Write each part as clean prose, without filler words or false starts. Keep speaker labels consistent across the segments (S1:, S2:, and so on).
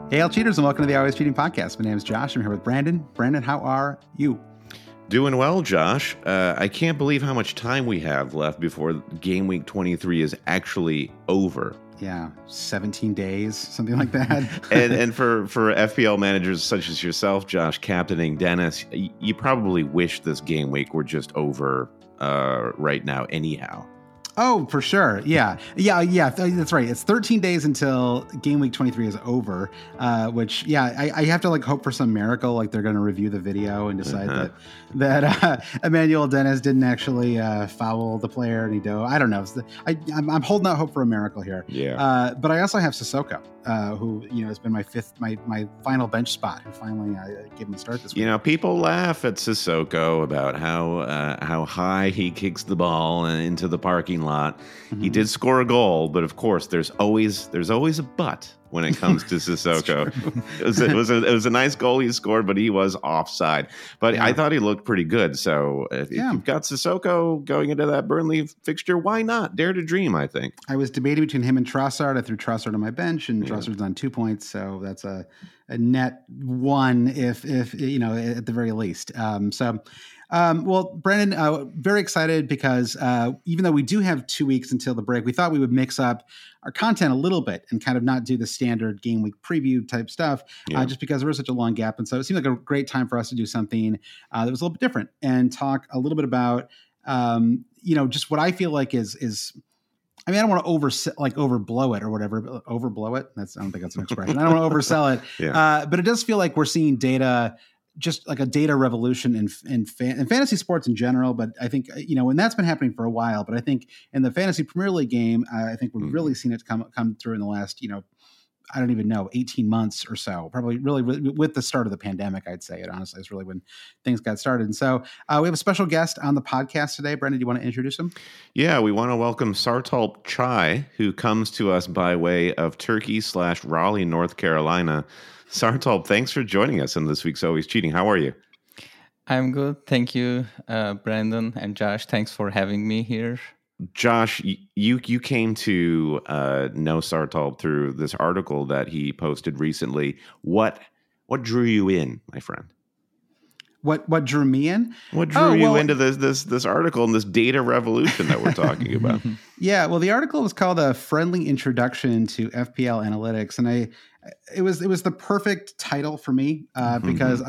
S1: Hey, all cheaters, and welcome to the Always Cheating Podcast. My name is Josh. I'm here with Brandon. Brandon, how are you?
S2: Doing well, Josh. I can't believe how much time we have left before Game Week 23 is actually over.
S1: Yeah, 17 days, something like that.
S2: and for FPL managers such as yourself, Josh, captaining Dennis, you probably wish this game week were just over right now anyhow.
S1: Oh, for sure. Yeah. That's right. It's 13 days until Game Week 23 is over, which, I have to hope for some miracle. Like they're going to review the video and decide that Emmanuel Dennis didn't actually foul the player and he dove. I don't know. I'm holding out hope for a miracle here.
S2: Yeah.
S1: But I also have Sissoko, who, has been my final bench spot, who finally gave him a start this week.
S2: People laugh at Sissoko about how high he kicks the ball into the parking lot. Mm-hmm. He did score a goal, but of course, there's always a but when it comes to Sissoko. it was a nice goal he scored, but he was offside. But yeah. I thought he looked pretty good. So if you've got Sissoko going into that Burnley fixture, why not? Dare to dream, I think.
S1: I was debating between him and Trossard. I threw Trossard on my bench, and Trossard's on 2 points, so that's a net one if at the very least. Well, Brandon, very excited because even though we do have 2 weeks until the break, we thought we would mix up our content a little bit and kind of not do the standard game week preview type stuff, just because there was such a long gap. And so it seemed like a great time for us to do something that was a little bit different and talk a little bit about, just what I feel like is I mean, I don't want to overblow it or whatever. Overblow it? I don't think that's an expression. I don't want to oversell it. But it does feel like we're seeing data, just like a data revolution in fantasy sports in general. But I think, and that's been happening for a while. But I think in the fantasy Premier League game, I think we've really seen it come through in the last, I don't even know, 18 months or so, probably really with the start of the pandemic, I'd say it honestly is really when things got started. And so we have a special guest on the podcast today. Brendan, do you want to introduce him?
S2: Yeah, we want to welcome Sartalp Chai, who comes to us by way of Turkey/Raleigh, North Carolina. Sartalp, thanks for joining us in this week's Always Cheating. How are you?
S3: I'm good. Thank you, Brandon and Josh. Thanks for having me here.
S2: Josh, you came to know Sartalp through this article that he posted recently. What drew you in, my friend?
S1: What drew me in?
S2: What drew you into this article and this data revolution that we're talking about?
S1: Yeah, well, the article was called "A Friendly Introduction to FPL Analytics," and it was the perfect title for me because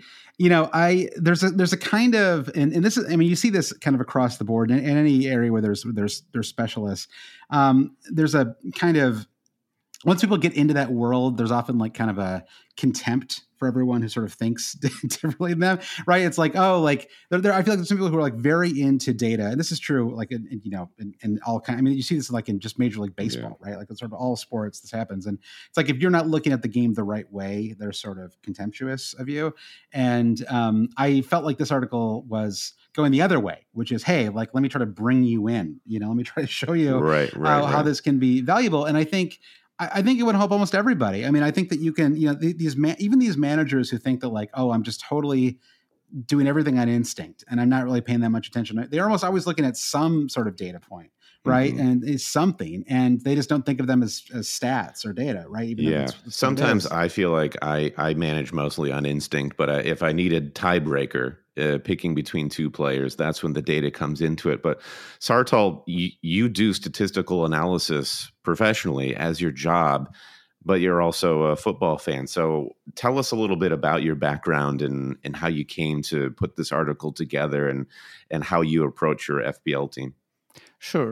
S1: there's a kind of and this is, I mean, you see this kind of across the board in any area where there's specialists. There's a kind of, once people get into that world, there's often like kind of a contempt for everyone who sort of thinks differently than them, right? It's like, I feel like there's some people who are like very into data, and this is true, like in all kind. I mean, you see this like in just Major League Baseball, right? Like it's sort of all sports. This happens, and it's like if you're not looking at the game the right way, they're sort of contemptuous of you. And I felt like this article was going the other way, which is, hey, like let me try to bring you in. Let me try to show you how this can be valuable. And I think it would help almost everybody. I mean, I think that you can, even these managers who think that like, oh, I'm just totally doing everything on instinct and I'm not really paying that much attention. They're almost always looking at some sort of data point, right? Mm-hmm. And it's something, and they just don't think of them as stats or data, right?
S2: Even sometimes I feel like I manage mostly on instinct, but if I needed tiebreaker, picking between two players, that's when the data comes into it. But Sartalp, you do statistical analysis professionally as your job, but you're also a football fan. So tell us a little bit about your background and how you came to put this article together and how you approach your FPL team.
S3: Sure.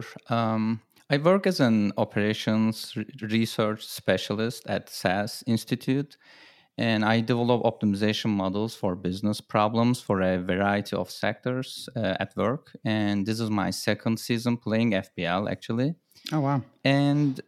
S3: I work as an operations research specialist at SAS Institute, and I develop optimization models for business problems for a variety of sectors at work. And this is my second season playing FPL, actually.
S1: Oh, wow.
S3: And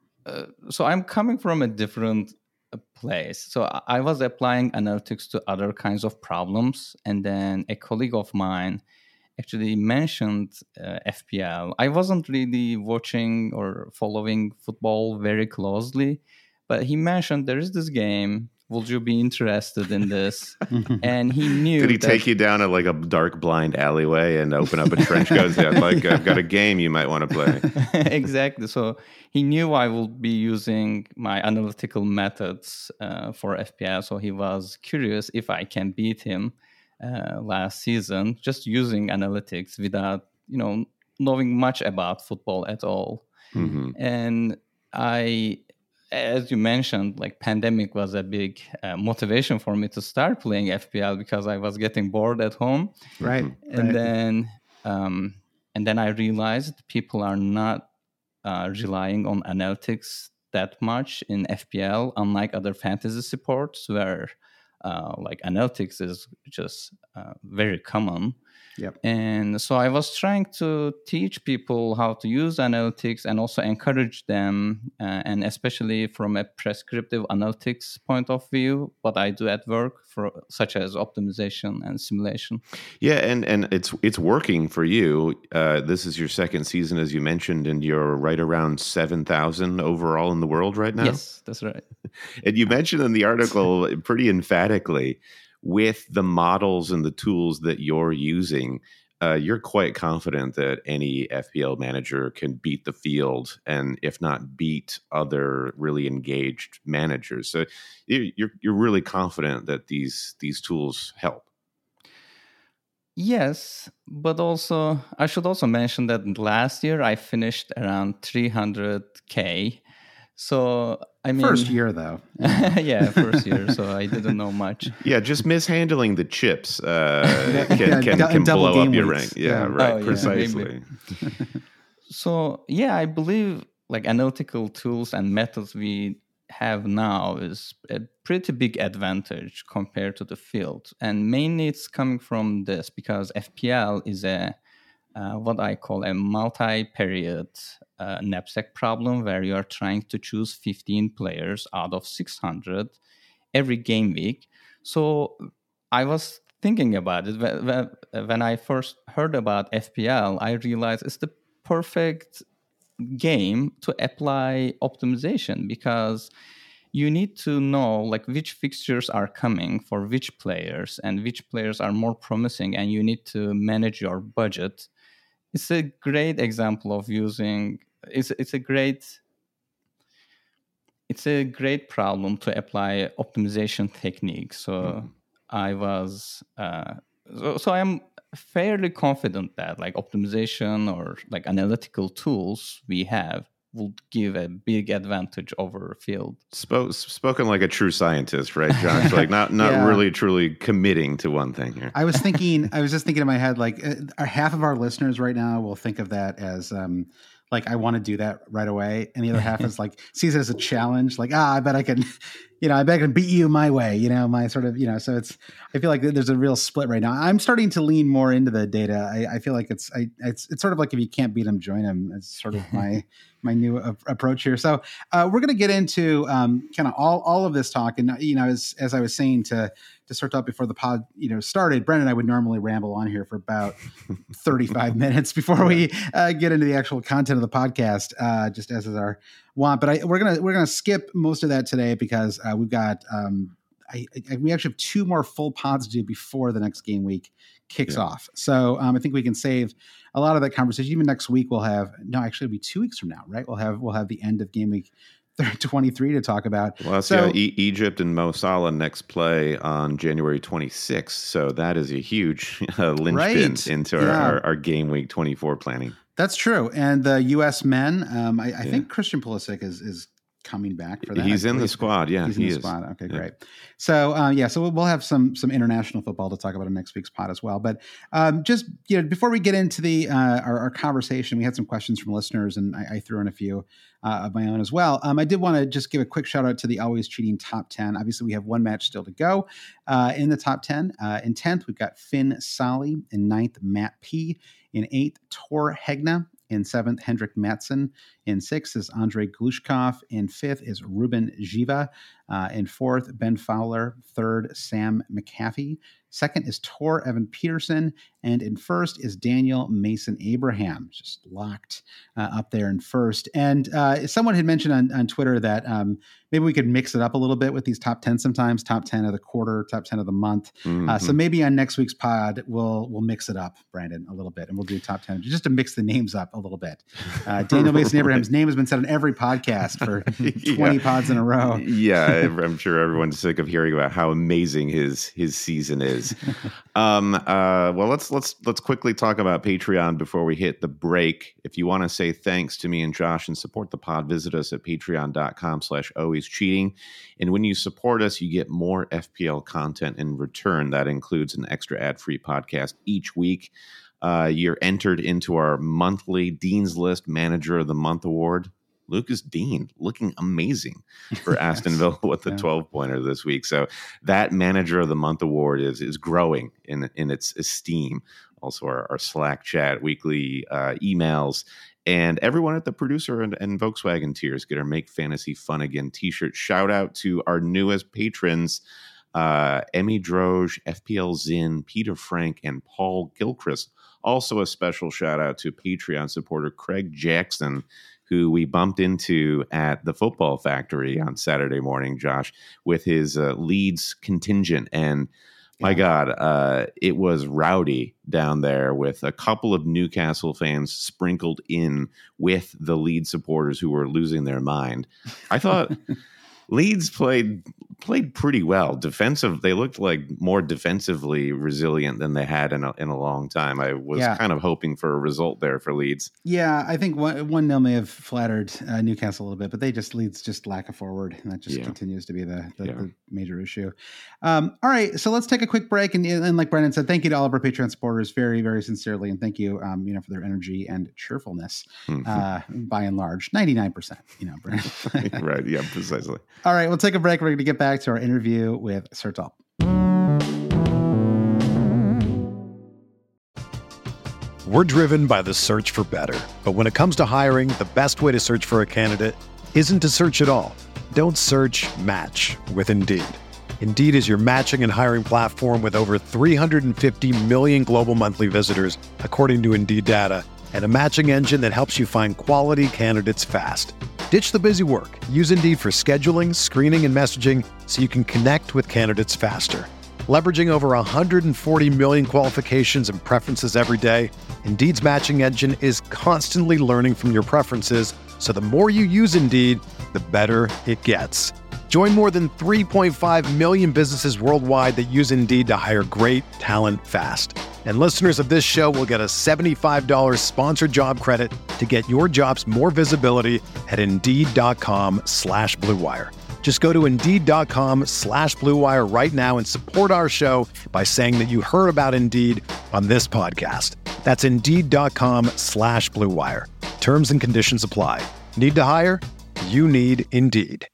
S3: so I'm coming from a different place. So I was applying analytics to other kinds of problems. And then a colleague of mine actually mentioned FPL. I wasn't really watching or following football very closely, but he mentioned there is this game would you be interested in this? And he knew.
S2: Did he take you down like a dark, blind alleyway and open up a trench coat and say, I've got a game you might want to play?
S3: Exactly. So he knew I would be using my analytical methods for FPL. So he was curious if I can beat him last season just using analytics without, knowing much about football at all.
S2: Mm-hmm.
S3: And as you mentioned, like pandemic was a big motivation for me to start playing FPL because I was getting bored at home.
S1: Right.
S3: And then I realized people are not relying on analytics that much in FPL, unlike other fantasy sports where like analytics is just very common.
S1: Yep.
S3: And so I was trying to teach people how to use analytics and also encourage them, and especially from a prescriptive analytics point of view, what I do at work, such as optimization and simulation.
S2: Yeah, and it's working for you. This is your second season, as you mentioned, and you're right around 7,000 overall in the world right now.
S3: Yes, that's right.
S2: And you mentioned in the article pretty emphatically, with the models and the tools that you're using, you're quite confident that any FPL manager can beat the field, and if not beat other really engaged managers. So you're really confident that these tools help.
S3: Yes, but also I should also mention that last year I finished around 300K. So I mean,
S1: first year though.
S3: Yeah, first year. So I didn't know much.
S2: Yeah, just mishandling the chips can blow up your rank. Yeah, right. Precisely.
S3: So yeah, I believe like analytical tools and methods we have now is a pretty big advantage compared to the field, and mainly it's coming from this because FPL is a what I call a multi-period knapsack problem, where you are trying to choose 15 players out of 600 every game week. So I was thinking about it when I first heard about FPL. I realized it's the perfect game to apply optimization because you need to know like which fixtures are coming for which players and which players are more promising, and you need to manage your budget. It's a great example of using. It's a great problem to apply optimization techniques. So I was so I am fairly confident that like optimization or like analytical tools we have would give a big advantage over field.
S2: Spoken like a true scientist, right, John? So like not really truly committing to one thing here.
S1: I was just thinking in my head, like half of our listeners right now will think of that as like I want to do that right away, and the other half is like sees it as a challenge. Like I bet I can, I bet I can beat you my way. My sort of, So I feel like there's a real split right now. I'm starting to lean more into the data. I feel like it's sort of like if you can't beat them, join them. It's sort of my new approach here. So we're going to get into kind of all of this talk, and as I was saying to start out before the pod started, Brendan and I would normally ramble on here for about 35 minutes before we get into the actual content of the podcast, just as is our want. But we're gonna skip most of that today because we've got we actually have 2 more full pods to do before the next game week kicks off. So I think we can save a lot of that conversation. Even next week it'll be 2 weeks from now, right? We'll have the end of game week 23 to talk about.
S2: Well, Egypt and Mo Salah next play on January 26th. So that is a huge linchpin into our game week 24 planning.
S1: That's true. And the U.S. men, I think Christian Pulisic is coming back for that.
S2: He's in the squad. Yeah,
S1: he's in the squad. Okay, great. So so we'll have some international football to talk about in next week's pod as well. But just before we get into the our conversation, we had some questions from listeners, and I threw in a few of my own as well. I did want to just give a quick shout out to the Always Cheating top 10. Obviously, we have one match still to go in the top 10. In 10th, we've got Finn Solly. In 9th, Matt P. In 8th, Tor Hegna. In 7th, Hendrik Matson. In 6th is Andrei Glushkov. In 5th is Ruben Jiva. In 4th, Ben Fowler. 3rd, Sam McAfee. Second is Tor Evan Peterson. And in first is Daniel Mason Abraham, just locked up there in first. And someone had mentioned on Twitter that maybe we could mix it up a little bit with these top 10 sometimes, top 10 of the quarter, top 10 of the month. So maybe on next week's pod, we'll mix it up, Brandon, a little bit, and we'll do top 10 just to mix the names up a little bit. Daniel Mason Abraham's name has been said on every podcast for 20 pods in a row.
S2: Yeah, I'm sure everyone's sick of hearing about how amazing his season is. Well, let's quickly talk about Patreon before we hit the break. If you want to say thanks to me and Josh and support the pod, visit us at patreon.com/alwayscheating. And when you support us, you get more FPL content in return. That includes an extra ad-free podcast each week. You're entered into our monthly Dean's List Manager of the Month award. Lucas Dean looking amazing for Aston Villa with the 12-pointer this week. So that Manager of the Month award is growing in its esteem. Also our Slack chat, weekly emails, and everyone at the producer and Volkswagen tiers get our Make Fantasy Fun Again t-shirt. Shout out to our newest patrons, Emmy Droge, FPL Zin, Peter Frank, and Paul Gilchrist. Also a special shout out to Patreon supporter Craig Jackson, who we bumped into at the Football Factory on Saturday morning, Josh, with his Leeds contingent. And my God, it was rowdy down there with a couple of Newcastle fans sprinkled in with the Leeds supporters who were losing their mind. I thought Leeds played pretty well. They looked like more defensively resilient than they had in a long time. I was kind of hoping for a result there for Leeds.
S1: Yeah, I think 1-0 may have flattered Newcastle a little bit, but Leeds just lack a forward, and that just continues to be the major issue. All right, so let's take a quick break, and like Brendan said, thank you to all of our Patreon supporters very, very sincerely, and thank you, for their energy and cheerfulness, by and large, 99%. Brendan.
S2: Right? Yeah, precisely.
S1: All right, we'll take a break. We're going to get back to our interview with Sertal.
S4: We're driven by the search for better. But when it comes to hiring, the best way to search for a candidate isn't to search at all. Don't search, match with Indeed. Indeed is your matching and hiring platform with over 350 million global monthly visitors, according to Indeed data, and a matching engine that helps you find quality candidates fast. Ditch the busy work. Use Indeed for scheduling, screening, and messaging so you can connect with candidates faster. Leveraging over 140 million qualifications and preferences every day, Indeed's matching engine is constantly learning from your preferences, so the more you use Indeed, the better it gets. Join more than 3.5 million businesses worldwide that use Indeed to hire great talent fast. And listeners of this show will get a $75 sponsored job credit to get your jobs more visibility at Indeed.com/Blue Wire. Just go to Indeed.com/Blue Wire right now and support our show by saying that you heard about Indeed on this podcast. That's Indeed.com/Blue Wire. Terms and conditions apply. Need to hire? You need Indeed.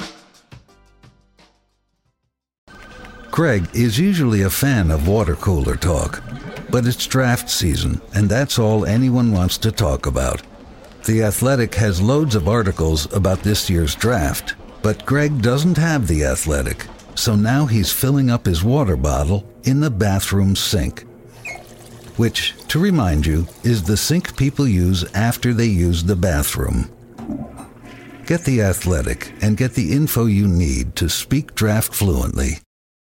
S5: Greg is usually a fan of water cooler talk, but it's draft season, and that's all anyone wants to talk about. The Athletic has loads of articles about this year's draft, but Greg doesn't have The Athletic, so now he's filling up his water bottle in the bathroom sink. Which, to remind you, is the sink people use after they use the bathroom. Get The Athletic and get the info you need to speak draft fluently.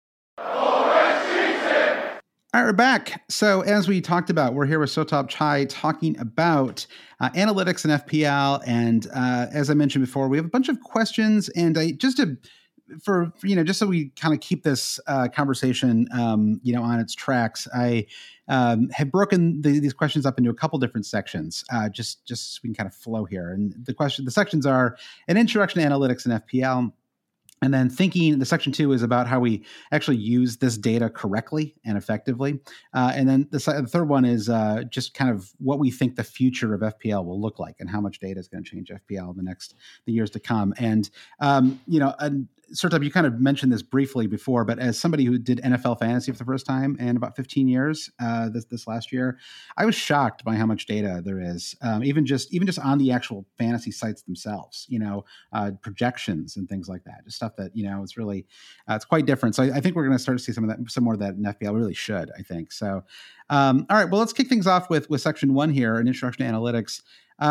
S1: All right, we're back. So as we talked about, we're here with Sotop Chai talking about analytics and FPL. And as I mentioned before, we have a bunch of questions. And just so we kind of keep this conversation, on its tracks, I have broken these questions up into a couple different sections, just so we can kind of flow here. And the sections are an introduction to analytics and FPL. And then the section 2 is about how we actually use this data correctly and effectively. And then the third one is just kind of what we think the future of FPL will look like and how much data is going to change FPL in the years to come. And, Sertab, you kind of mentioned this briefly before, but as somebody who did NFL fantasy for the first time in about 15 years, this last year, I was shocked by how much data there is, even just on the actual fantasy sites themselves. Projections and things like that, just stuff that it's really it's quite different. So I think we're going to start to see some more of that in FPL. We really should, I think. So, all right, well, let's kick things off with section 1 here, an introduction to analytics.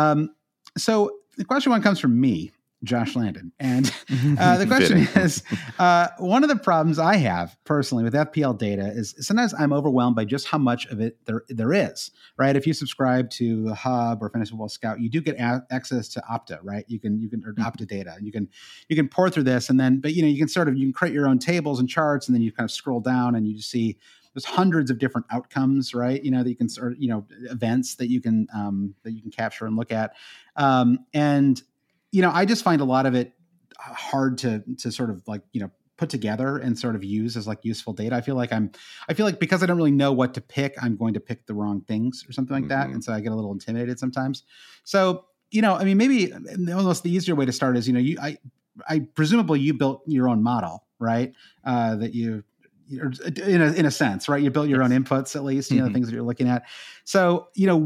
S1: So the question 1 comes from me, Josh Landon. And the question is, one of the problems I have personally with FPL data is sometimes I'm overwhelmed by just how much of it there is, right? If you subscribe to the Hub or Fantasy Football Scout, you do get access to Opta, right? You can or Opta data. You can pour through this, and then, but you can create your own tables and charts, and then you kind of scroll down and you just see there's hundreds of different outcomes, right? That you can events that you can capture and look at, and I just find a lot of it hard to sort of put together and sort of use as useful data. I feel like because I don't really know what to pick, I'm going to pick the wrong things or something like that. And so I get a little intimidated sometimes. So, maybe almost the easier way to start is, I presumably you built your own model, right? That you, in a sense, right? You built your own inputs, at least, things that you're looking at. So,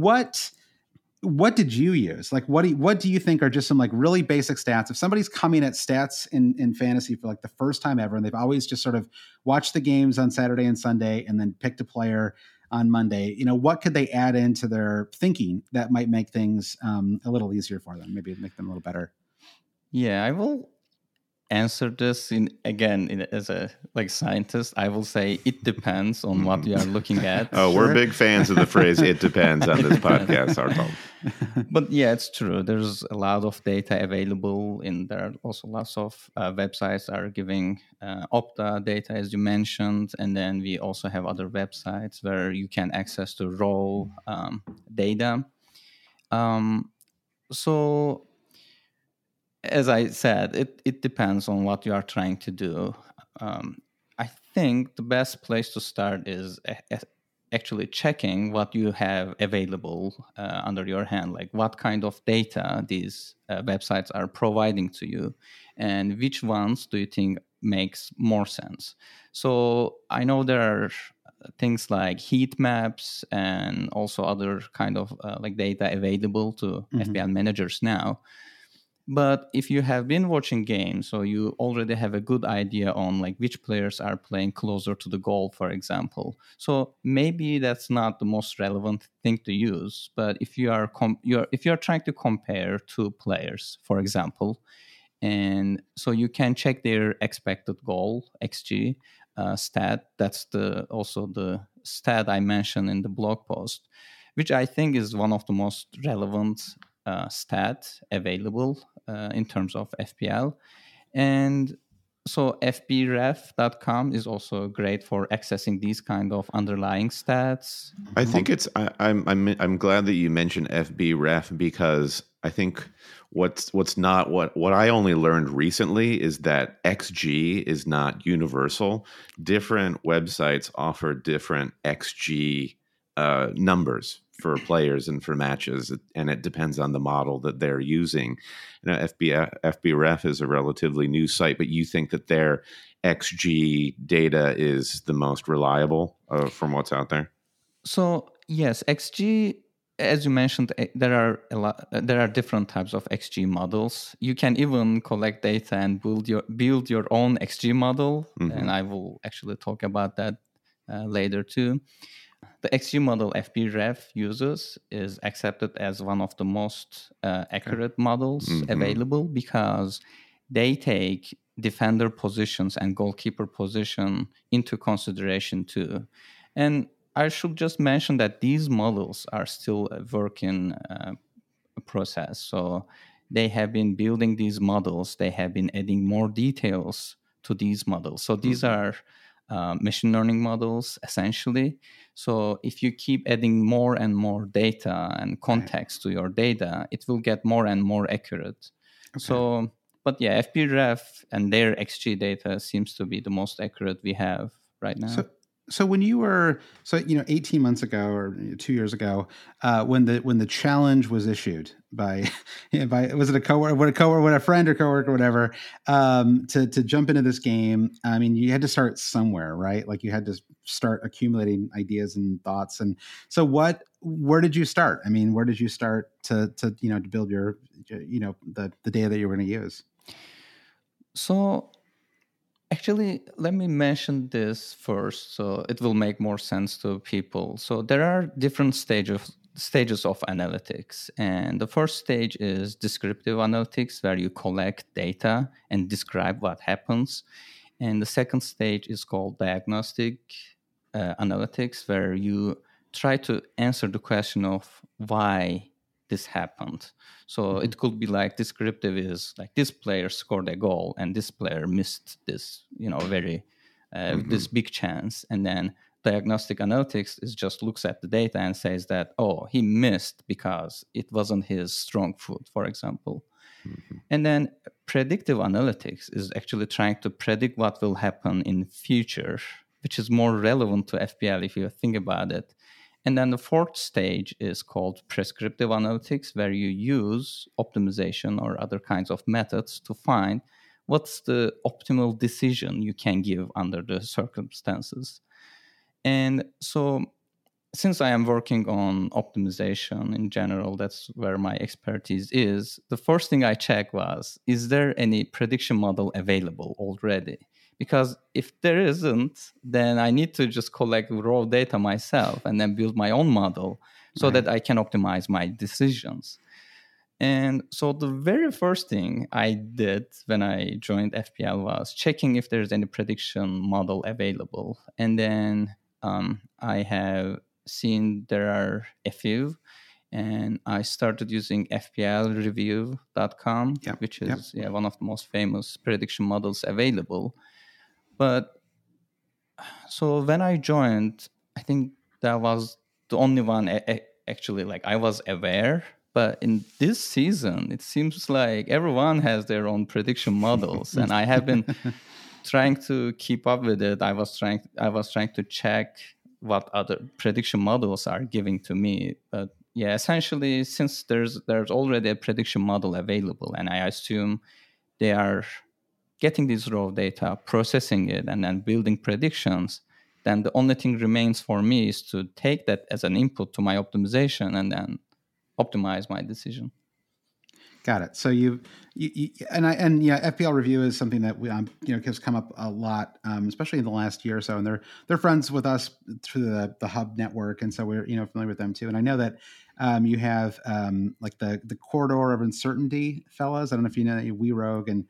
S1: what did you use? What do you think are just some really basic stats? If somebody's coming at stats in fantasy for the first time ever, and they've always just sort of watched the games on Saturday and Sunday and then picked a player on Monday, what could they add into their thinking that might make things a little easier for them, maybe make them a little better?
S3: Yeah, I will answer this as a scientist. I will say it depends on what you are looking at.
S2: We're big fans of the phrase "it depends" on this podcast, Hartald.
S3: But yeah, it's true. There's a lot of data available, and there are also lots of websites that are giving Opta data, as you mentioned, and then we also have other websites where you can access the raw data. So, as I said, it depends on what you are trying to do. I think the best place to start is actually checking what you have available under your hand, like what kind of data these websites are providing to you, and which ones do you think makes more sense. So I know there are things like heat maps and also other kind of data available to FPL managers now. But if you have been watching games, so you already have a good idea on which players are playing closer to the goal, for example. So maybe that's not the most relevant thing to use. But if you are if you're trying to compare two players, for example, and so you can check their expected goal (XG) stat. That's also the stat I mentioned in the blog post, which I think is one of the most relevant stat available in terms of FPL. And so fbref.com is also great for accessing these kind of underlying stats.
S2: I think I'm glad that you mentioned FBref, because I think what I only learned recently is that XG is not universal. Different websites offer different XG numbers for players and for matches, and it depends on the model that they're using. FBref is a relatively new site, but you think that their XG data is the most reliable from what's out there? So
S3: yes, XG, as you mentioned, there are different types of XG models. You can even collect data and build your own XG model, and I will actually talk about that later too. The XG model FBref uses is accepted as one of the most accurate models available, because they take defender positions and goalkeeper position into consideration too. And I should just mention that these models are still a work in process. So they have been building these models. They have been adding more details to these models. So these are machine learning models, essentially. So if you keep adding more and more data and context to your data, it will get more and more accurate. Okay. So, but yeah, FBref and their XG data seems to be the most accurate we have right now.
S1: So when you were 18 months ago or 2 years ago, when the challenge was issued by was it a coworker, a friend or coworker, whatever, to jump into this game, I mean, you had to start somewhere, right? Like you had to start accumulating ideas and thoughts. And so where did you start? I mean, where did you start to build your the data that you were going to use?
S3: So actually, let me mention this first, so it will make more sense to people. So there are different stages of analytics, and the first stage is descriptive analytics, where you collect data and describe what happens, and the second stage is called diagnostic analytics, where you try to answer the question of why this happened. So it could be like descriptive is like this player scored a goal and this player missed this, very this big chance. And then diagnostic analytics is just looks at the data and says that, oh, he missed because it wasn't his strong foot, for example. And then predictive analytics is actually trying to predict what will happen in future, which is more relevant to FPL if you think about it. And then the fourth stage is called prescriptive analytics, where you use optimization or other kinds of methods to find what's the optimal decision you can give under the circumstances. And so since I am working on optimization in general, that's where my expertise is. The first thing I checked was, is there any prediction model available already? Because if there isn't, then I need to just collect raw data myself and then build my own model so that I can optimize my decisions. And so the very first thing I did when I joined FPL was checking if there's any prediction model available. And then I have seen there are a few, and I started using FPLreview.com, which is one of the most famous prediction models available. But so when I joined, I think that was the only one actually, like, I was aware. But in this season, it seems like everyone has their own prediction models, and I have been trying to keep up with it. I was trying to check what other prediction models are giving to me. But yeah, essentially, since there's already a prediction model available, and I assume they are getting this raw data, processing it, and then building predictions, then the only thing remains for me is to take that as an input to my optimization and then optimize my decision.
S1: Got it. So FPL Review is something that we has come up a lot, especially in the last year or so. And they're friends with us through the Hub network, and so we're familiar with them too. And I know that you have like the Corridor of Uncertainty fellas. I don't know if you know We Rogue and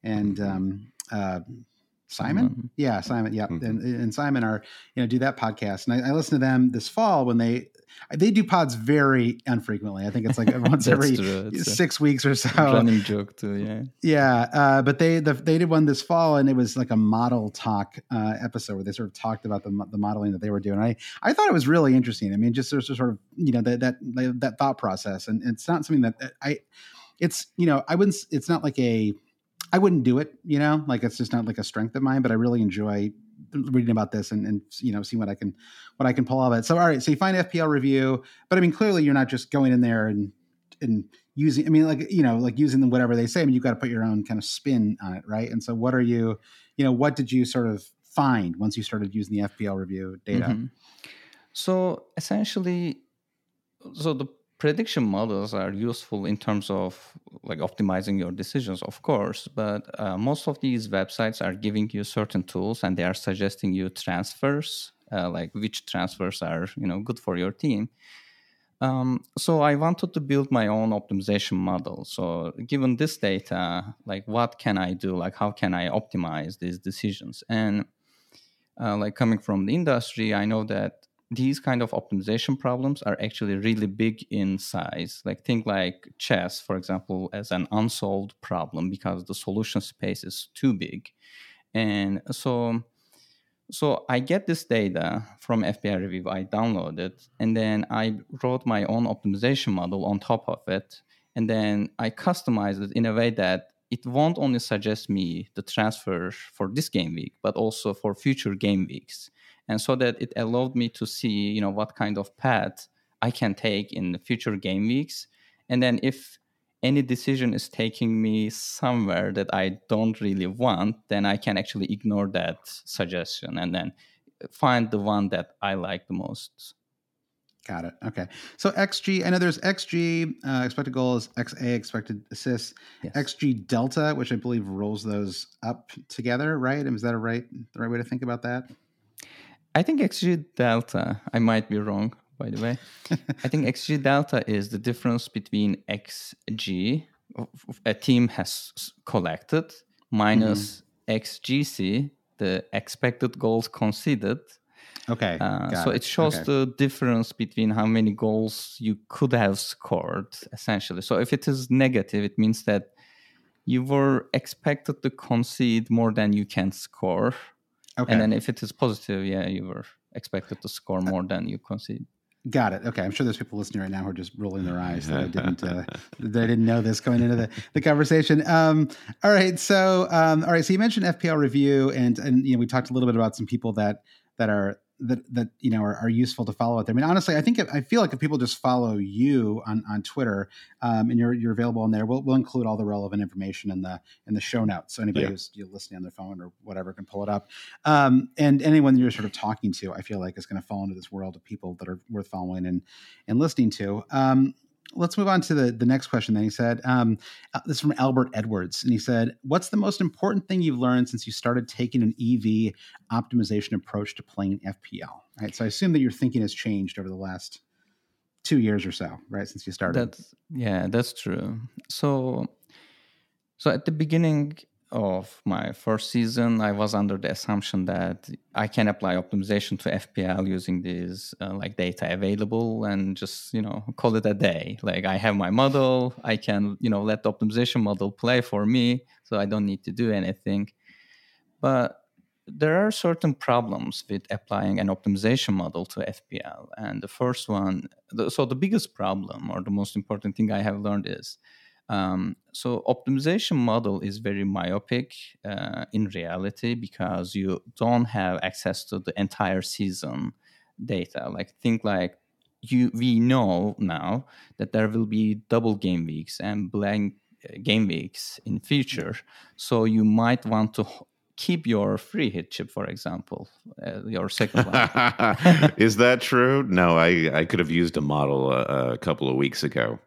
S1: Simon. Yeah, Simon. Yeah, and Simon are do that podcast, and I listened to them this fall when they do pods very infrequently. I think it's like once every 6 weeks or so.
S3: Running joke too, yeah.
S1: Yeah, but they did one this fall, and it was like a model talk episode where they sort of talked about the modeling that they were doing. I thought it was really interesting. I mean, just sort of that thought process, and it's not something that it's not like I wouldn't do it, like it's just not like a strength of mine, but I really enjoy reading about this and seeing what I can pull out of it. So, all right. So you find FPL Review, but I mean, clearly you're not just going in there and using, I mean, like using whatever they say. I mean, you've got to put your own kind of spin on it. Right. And so what are you, what did you sort of find once you started using the FPL Review data?
S3: Mm-hmm. So essentially, the prediction models are useful in terms of like optimizing your decisions, of course, but most of these websites are giving you certain tools and they are suggesting you transfers, like which transfers are good for your team. So I wanted to build my own optimization model. So given this data, like what can I do? Like how can I optimize these decisions? And like coming from the industry, I know that these kind of optimization problems are actually really big in size. Like think like chess, for example, as an unsolved problem because the solution space is too big. And so I get this data from FPL Review, I download it, and then I wrote my own optimization model on top of it. And then I customized it in a way that it won't only suggest me the transfer for this game week, but also for future game weeks. And so that it allowed me to see, what kind of path I can take in the future game weeks. And then if any decision is taking me somewhere that I don't really want, then I can actually ignore that suggestion and then find the one that I like the most.
S1: Got it. Okay. So XG, I know there's XG, expected goals, XA, expected assists,
S3: Yes.
S1: XG delta, which I believe rolls those up together, right? Is that the right way to think about that?
S3: I think XG delta, I might be wrong, by the way. I think XG delta is the difference between XG a team has collected minus XGC, the expected goals conceded.
S1: Okay.
S3: So it shows the difference between how many goals you could have scored, essentially. So if it is negative, it means that you were expected to concede more than you can score. Okay. And then if it is positive, you were expected to score more than you concede.
S1: Got it. Okay. I'm sure there's people listening right now who are just rolling their eyes that they didn't know this going into the conversation. All right. So you mentioned FPL review and we talked a little bit about some people that are useful to follow out there. I mean, honestly, I feel like if people just follow you on Twitter, and you're available on there, we'll include all the relevant information in the show notes. So anybody who's listening on their phone or whatever can pull it up. And anyone you're sort of talking to, I feel like is going to fall into this world of people that are worth following and listening to. Let's move on to the next question. Then he said, this is from Albert Edwards. And he said, what's the most important thing you've learned since you started taking an EV optimization approach to playing FPL? Right. So I assume that your thinking has changed over the last 2 years or so, right? Since you started.
S3: That's true. So at the beginning of my first season, I was under the assumption that I can apply optimization to FPL using these data available and just, call it a day. Like I have my model, I can, let the optimization model play for me, so I don't need to do anything. But there are certain problems with applying an optimization model to FPL. And the first one, the biggest problem or the most important thing I have learned is, so optimization model is very myopic in reality because you don't have access to the entire season data. We know now that there will be double game weeks and blank game weeks in future. So you might want to keep your free hit chip, for example, your second line.
S2: Is that true? No, I could have used a model a couple of weeks ago.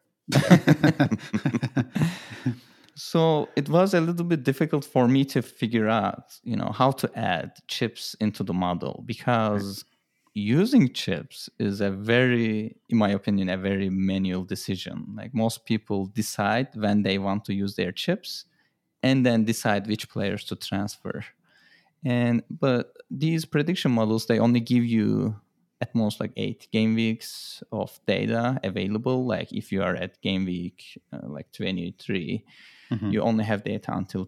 S3: So it was a little bit difficult for me to figure out, how to add chips into the model because using chips is in my opinion, a very manual decision. Like most people decide when they want to use their chips and then decide which players to transfer. But these prediction models, they only give you at most 8 game weeks of data available. Like if you are at game week 23, you only have data until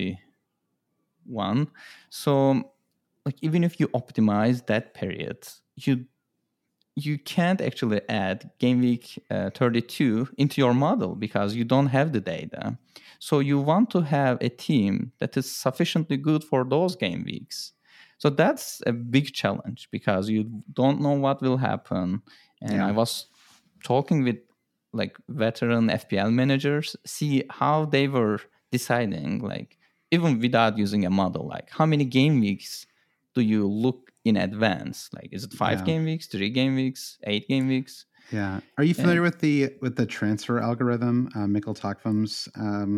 S3: 31. So even if you optimize that period, you can't actually add game week 32 into your model because you don't have the data. So you want to have a team that is sufficiently good for those game weeks. So that's a big challenge because you don't know what will happen. And I was talking with veteran FPL managers, see how they were deciding, even without using a model, how many game weeks do you look in advance? Is it 5 game weeks, 3 game weeks, 8 game weeks?
S1: Yeah. Are you familiar with the transfer algorithm, Mikkel Takvim's?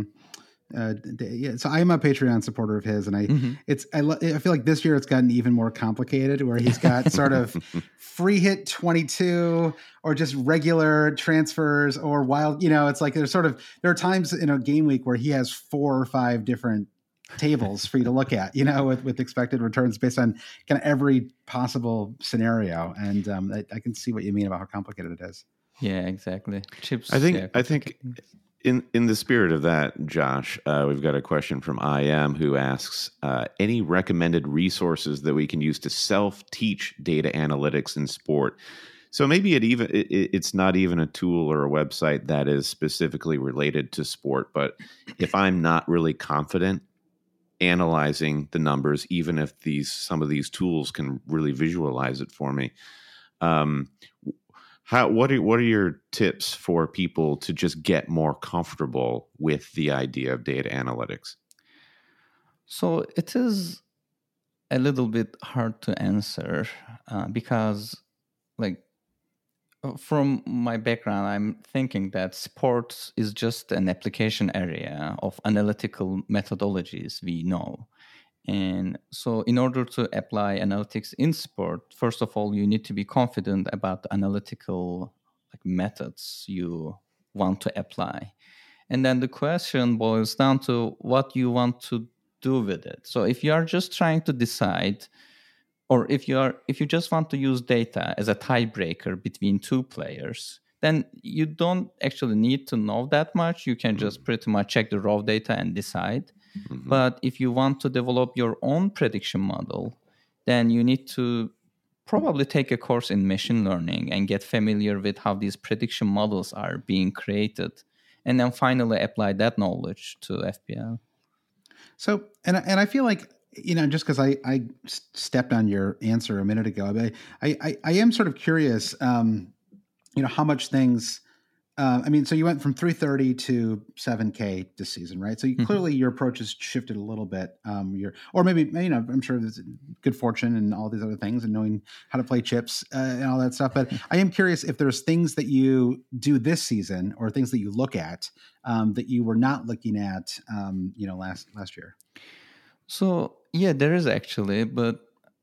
S1: So I'm a Patreon supporter of his, and I feel like this year it's gotten even more complicated, where he's got sort of free hit 22 or just regular transfers or wild. It's like there are times in a game week where he has 4 or 5 different tables for you to look at, with expected returns based on kind of every possible scenario. And I can see what you mean about how complicated it is.
S3: Yeah, exactly. Chips.
S2: I think in the spirit of that, Josh, we've got a question from IM who asks, any recommended resources that we can use to self-teach data analytics in sport? So maybe it's not even a tool or a website that is specifically related to sport, but if I'm not really confident analyzing the numbers, even if some of these tools can really visualize it for me. What are your tips for people to just get more comfortable with the idea of data analytics?
S3: So it is a little bit hard to answer because, like, from my background, I'm thinking that sports is just an application area of analytical methodologies we know. And so, in order to apply analytics in sport, first of all, you need to be confident about the analytical methods you want to apply. And then the question boils down to what you want to do with it. So, if you are just trying to decide, or if you just want to use data as a tiebreaker between two players, then you don't actually need to know that much. You can just pretty much check the raw data and decide. Mm-hmm. But if you want to develop your own prediction model, then you need to probably take a course in machine learning and get familiar with how these prediction models are being created, and then finally apply that knowledge to FPL.
S1: So, and I feel like, just because I stepped on your answer a minute ago, I am sort of curious, how much things. So you went from 330 to 7K this season, right? So clearly your approach has shifted a little bit. Or maybe I'm sure there's good fortune and all these other things, and knowing how to play chips and all that stuff. But I am curious if there's things that you do this season or things that you look at that you were not looking at, last year.
S3: So yeah, there is actually, but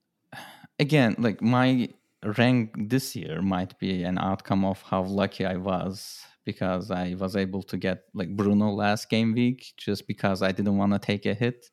S3: again, like my rank this year might be an outcome of how lucky I was, because I was able to get like Bruno last game week just because I didn't want to take a hit,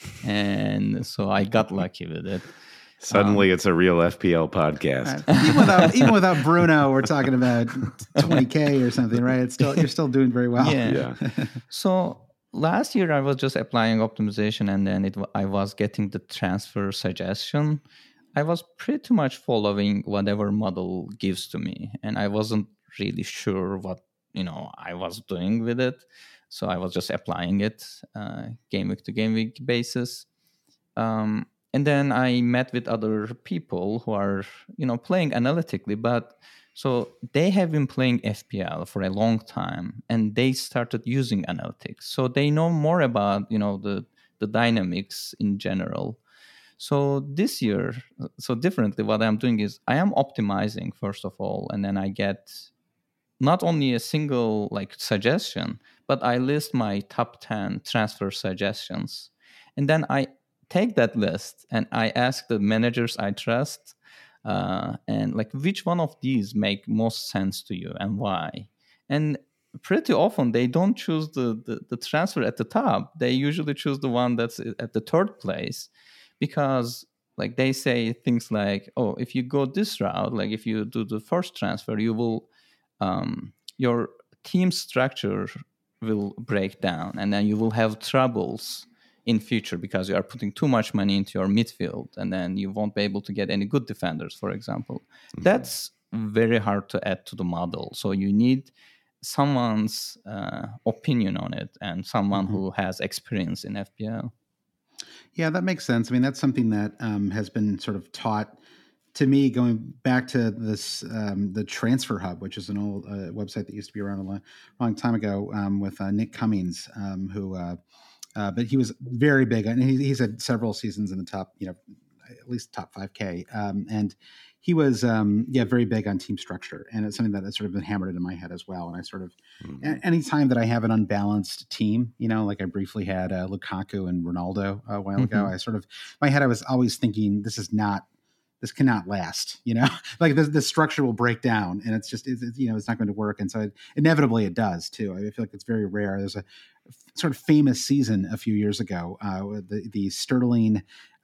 S3: and so I got lucky with it.
S2: Suddenly, it's a real FPL podcast.
S1: Even without Bruno, we're talking about 20K or something, right? You're still doing very well.
S3: Yeah. So last year I was just applying optimization, and then I was getting the transfer suggestion. I was pretty much following whatever model gives to me, and I wasn't really sure what I was doing with it. So I was just applying it game week to game week basis. And then I met with other people who are playing analytically, but so they have been playing FPL for a long time, and they started using analytics. So they know more about the dynamics in general. So this year, so differently, what I'm doing is I am optimizing first of all, and then I get not only a single suggestion, but I list my top 10 transfer suggestions. And then I take that list and I ask the managers I trust, and which one of these make most sense to you and why. And pretty often they don't choose the transfer at the top. They usually choose the one that's at the third place, because they say things like, oh, if you go this route, if you do the first transfer, you will your team structure will break down, and then you will have troubles in future because you are putting too much money into your midfield, and then you won't be able to get any good defenders, for example. Mm-hmm. That's very hard to add to the model. So you need someone's opinion on it, and someone who has experience in FPL.
S1: Yeah, that makes sense. I mean, that's something that has been sort of taught to me going back to this, the Transfer Hub, which is an old website that used to be around a long time ago, with Nick Cummings, but he was very big, and he's had several seasons in the top, at least top 5K, and he was very big on team structure, and it's something that has sort of been hammered into my head as well. And I sort of anytime that I have an unbalanced team, I briefly had Lukaku and Ronaldo a while ago, I sort of my head I was always thinking this cannot last, the structure will break down, and it's not going to work. And so inevitably it does too. I feel like it's very rare. There's a sort of famous season a few years ago, the Sterling,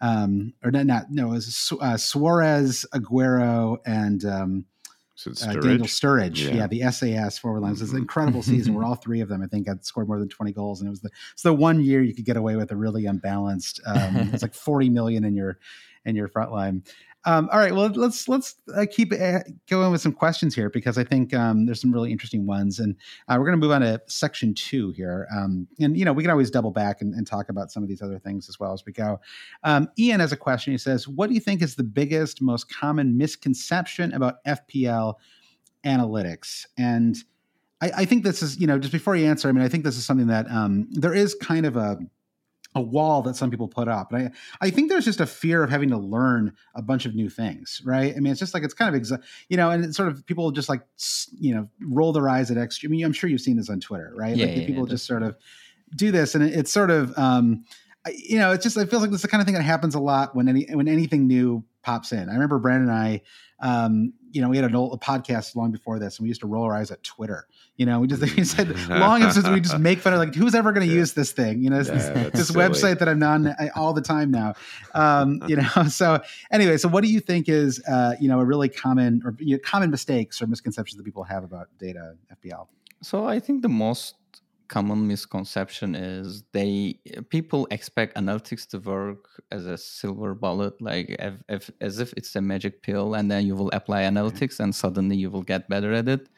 S1: it was Suarez, Aguero, and Daniel Sturridge. Yeah, the SAS forward lines. It's an incredible season where all three of them, I think, had scored more than 20 goals. And it's the 1 year you could get away with a really unbalanced, it's like 40 million in your front line. All right. Well, let's keep going with some questions here, because I think there's some really interesting ones, and we're going to move on to section 2 here. And we can always double back and talk about some of these other things as well as we go. Ian has a question. He says, "What do you think is the biggest, most common misconception about FPL analytics?" And I think this is, just before you answer, I think this is something that there is kind of a wall that some people put up. And I think there's just a fear of having to learn a bunch of new things, right? It's just like, it's kind of, and it's sort of, people just like, roll their eyes at extra. I'm sure you've seen this on Twitter, right? People just sort of do this, and it's sort of, it's just, it feels like this is the kind of thing that happens a lot when anything new pops in. I remember Brandon and I, we had a podcast long before this, and we used to roll our eyes at Twitter. We said long as we just make fun of, like, who's ever going to use this thing? This website that I'm on all the time now. So anyway, so what do you think is a really common common mistakes or misconceptions that people have about data FPL?
S3: So I think the most common misconception is people expect analytics to work as a silver bullet, like as if it's a magic pill, and then you will apply analytics and suddenly you will get better at it.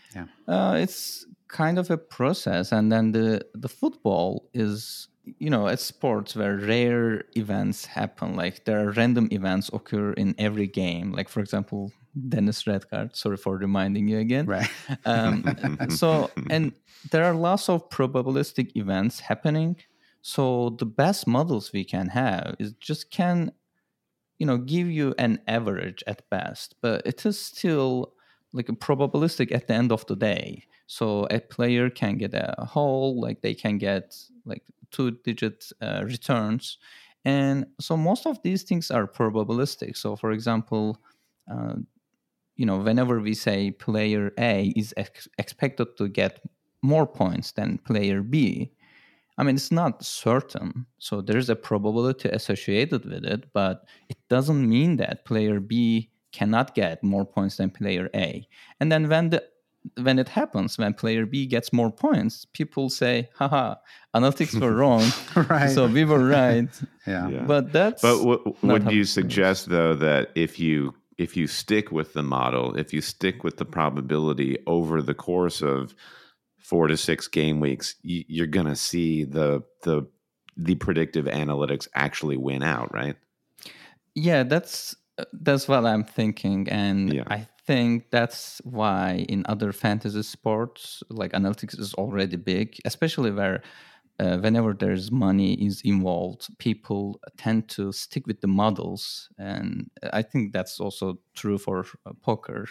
S3: It's kind of a process, and then the football is it's sports where rare events happen. Like, there are random events occur in every game, like, for example, Dennis red card. Sorry for reminding you again.
S1: Right.
S3: And there are lots of probabilistic events happening. So the best models we can have is just can, give you an average at best, but it is still like a probabilistic at the end of the day. So a player can get a whole, like they can get like 2-digit returns. And so most of these things are probabilistic. So for example, whenever we say player A is expected to get more points than player B, it's not certain. So there's a probability associated with it, but it doesn't mean that player B cannot get more points than player A. And then when it happens, when player B gets more points, people say, haha, analytics were wrong.
S1: Right.
S3: So we were right.
S1: Yeah.
S3: But
S2: would you suggest, though, that if you stick with the model, if you stick with the probability over the course of 4 to 6 game weeks, you're going to see the predictive analytics actually win out, right?
S3: Yeah, that's what I'm thinking. And I think that's why in other fantasy sports, like, analytics is already big, especially where whenever there's money is involved, people tend to stick with the models. And I think that's also true for poker,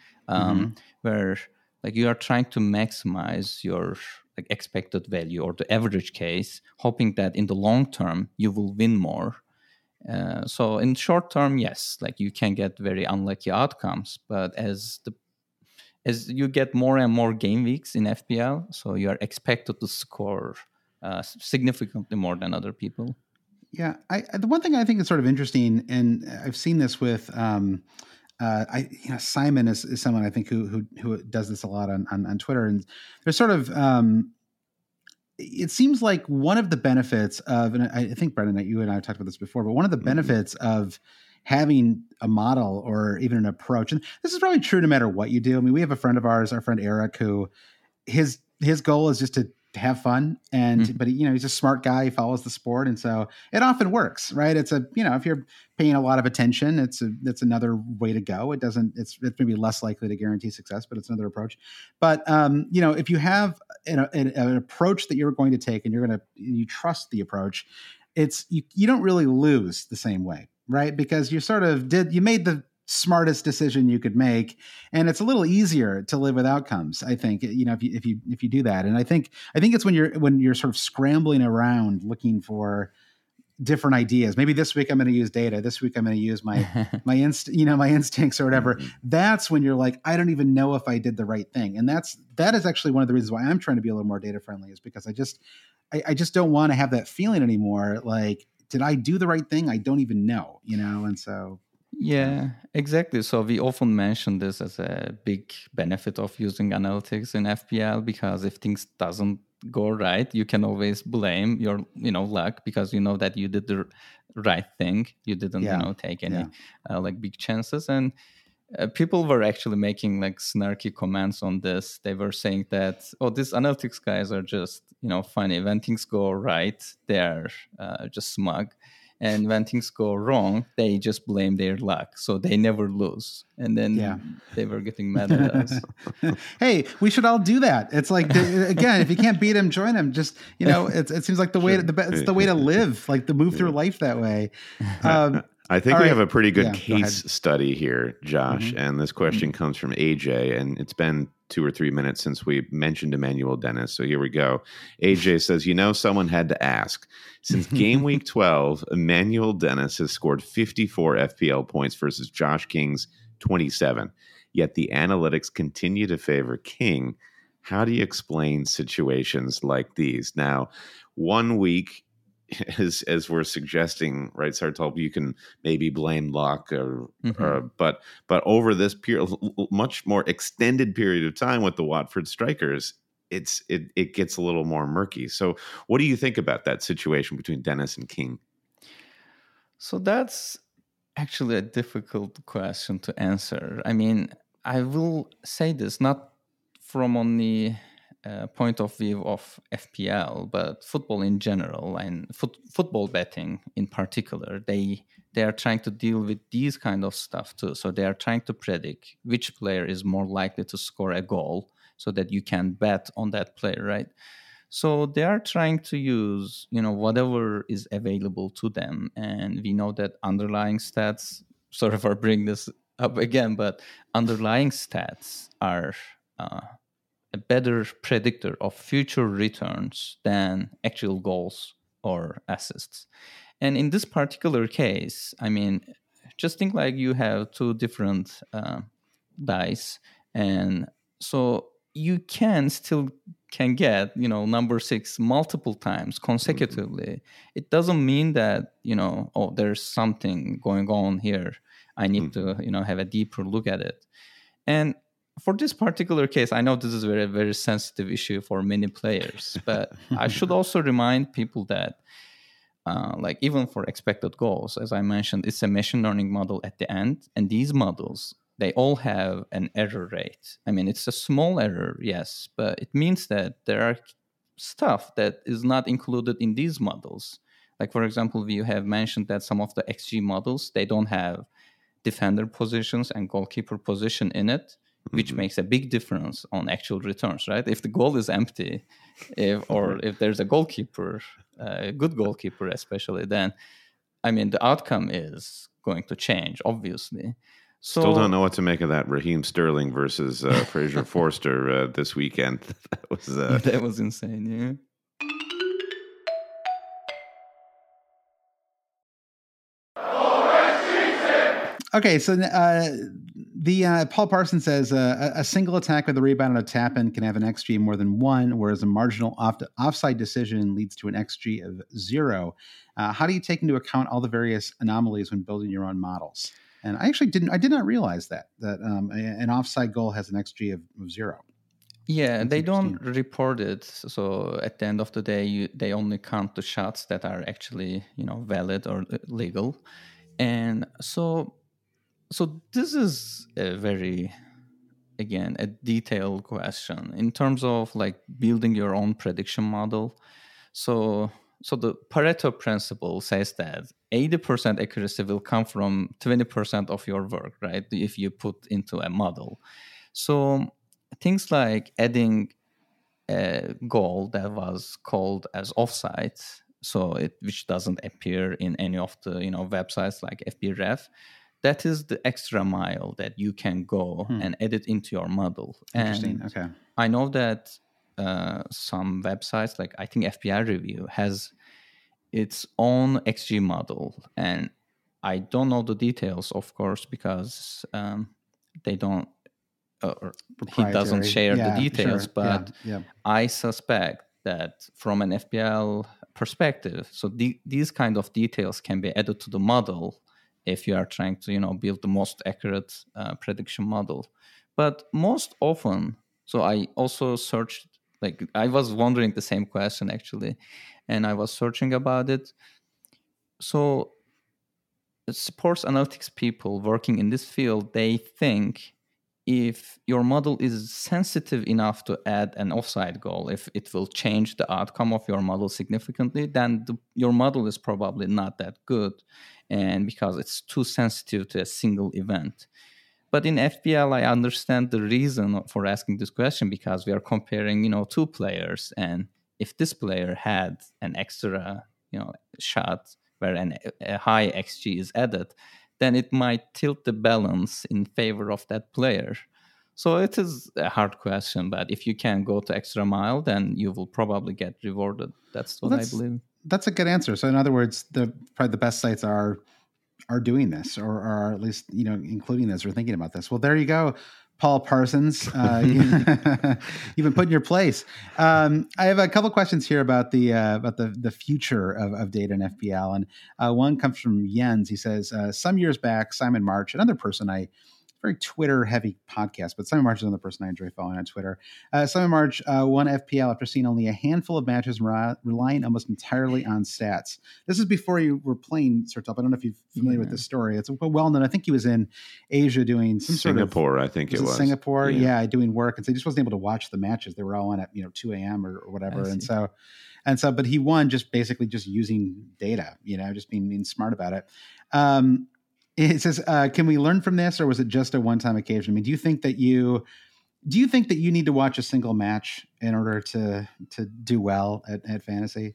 S3: where like you are trying to maximize your like expected value or the average case, hoping that in the long term you will win more. So in short term, yes, like you can get very unlucky outcomes, but as you get more and more game weeks in FPL, so you are expected to score significantly more than other people.
S1: Yeah, the one thing I think is sort of interesting, and I've seen this with Simon is someone I think who does this a lot on Twitter, and there's sort of it seems like one of the benefits of, and I think Brendan, you and I have talked about this before, but one of the benefits of having a model or even an approach, and this is probably true no matter what you do. We have a friend of ours, our friend Eric, who his goal is just to have fun, and but he's a smart guy. He follows the sport, and so it often works, right? It's if you're paying a lot of attention, it's another way to go. It's maybe less likely to guarantee success, but it's another approach. But if you have an approach that you're going to take, and you trust the approach, you don't really lose the same way, right? Because you you made the smartest decision you could make, and it's a little easier to live with outcomes, I think, if you do that. And I think it's when you're sort of scrambling around looking for different ideas. Maybe this week I'm going to use data, this week I'm going to use my my instincts or whatever. That's when you're like, I don't even know if I did the right thing. And that is actually one of the reasons why I'm trying to be a little more data friendly, is because I just don't want to have that feeling anymore, like, did I do the right thing? I don't even know, and so.
S3: Yeah, exactly. So we often mention this as a big benefit of using analytics in FPL, because if things doesn't go right, you can always blame your luck, because you know that you did the right thing. You didn't take any like big chances. And people were actually making like snarky comments on this. They were saying that, oh, these analytics guys are just funny. When things go right, they're just smug, and when things go wrong, they just blame their luck, so they never lose. And then they were getting mad at us.
S1: Hey, we should all do that. It's like, again, if you can't beat him, join him. Just it seems like the way it's the way to live, like to move through life that way.
S2: I think we have a pretty good case study here, Josh. Mm-hmm. And this question comes from AJ, and it's been 2 or 3 minutes since we mentioned Emmanuel Dennis. So here we go. AJ says, someone had to ask. Since game week 12, Emmanuel Dennis has scored 54 FPL points versus Josh King's 27. Yet the analytics continue to favor King. How do you explain situations like these? Now, 1 week, as we're suggesting, right, Sartol, you can maybe blame luck, but over this much more extended period of time with the Watford strikers, it gets a little more murky. So, what do you think about that situation between Dennis and King?
S3: So that's actually a difficult question to answer. I mean, I will say this not from only point of view of FPL, but football in general, and football betting in particular. They are trying to deal with these kind of stuff too. So they are trying to predict which player is more likely to score a goal, so that you can bet on that player, right? So they are trying to use whatever is available to them, and we know that underlying stats. Sorry for bringing this up again, but underlying stats are a better predictor of future returns than actual goals or assists. And in this particular case, I mean, just think like you have two different dice, and so you still can get number 6 multiple times consecutively. It doesn't mean that there's something going on here. I need to have a deeper look at it. And for this particular case, I know this is a very, very sensitive issue for many players, but I should also remind people that, like even for expected goals, as I mentioned, it's a machine learning model at the end, and these models, they all have an error rate. I mean, it's a small error, yes, but it means that there are stuff that is not included in these models. Like, for example, you have mentioned that some of the XG models, they don't have defender positions and goalkeeper position in it, which makes a big difference on actual returns, right? If the goal is empty, if there's a goalkeeper, a good goalkeeper especially, then, I mean, the outcome is going to change, obviously. So,
S2: still don't know what to make of that Raheem Sterling versus Fraser Forster this weekend.
S3: That was insane, yeah.
S1: Okay, so the Paul Parson says a single attack with a rebound and a tap-in can have an XG more than 1, whereas a marginal offside decision leads to an XG of 0. How do you take into account all the various anomalies when building your own models? And I did not realize that an offside goal has an XG of 0.
S3: Yeah, they don't report it. So at the end of the day, they only count the shots that are actually valid or legal, and so this is a very, again, a detailed question in terms of like building your own prediction model. So the Pareto principle says that 80% accuracy will come from 20% of your work, right? If you put into a model. So things like adding a goal that was called as offside, which doesn't appear in any of the websites like FBref. That is the extra mile that you can go and edit into your model.
S1: Interesting.
S3: And
S1: okay.
S3: I know that some websites, like I think FPI Review, has its own XG model, and I don't know the details, of course, because they don't. He doesn't share the details, sure. But I suspect that from an FPL perspective, so these kind of details can be added to the model if you are trying to build the most accurate prediction model. But most often, so I also searched Like, I was wondering the same question actually, and I was searching about it. So sports analytics people working in this field, they think if your model is sensitive enough to add an offside goal, if it will change the outcome of your model significantly, then your model is probably not that good, and because it's too sensitive to a single event. But in FPL, I understand the reason for asking this question, because we are comparing, two players, and if this player had an extra, shot where a high XG is added, then it might tilt the balance in favor of that player. So it is a hard question, but if you can go to extra mile, then you will probably get rewarded. That's what I believe.
S1: That's a good answer. So in other words, probably the best sites are doing this, or are at least including this or thinking about this. Well, there you go, Paul Parsons. You've been put in your place. I have a couple questions here about the future of data in FPL, and one comes from Jens. He says, some years back, Simon March, another person very Twitter heavy podcast, but Simon March is another person I enjoy following on Twitter. Simon March won FPL after seeing only a handful of matches, relying almost entirely on stats. This is before you were playing Sertalp. I don't know if you're familiar with this story. It's well known. I think he was in Asia doing some
S2: Singapore. I think it was
S1: Singapore. Yeah, doing work, and so he just wasn't able to watch the matches. They were all on at 2 a.m. or whatever, and so, but he won just basically just using data. Just being smart about it. It says, can we learn from this, or was it just a one-time occasion? I mean, do you think that you need to watch a single match in order to do well at fantasy?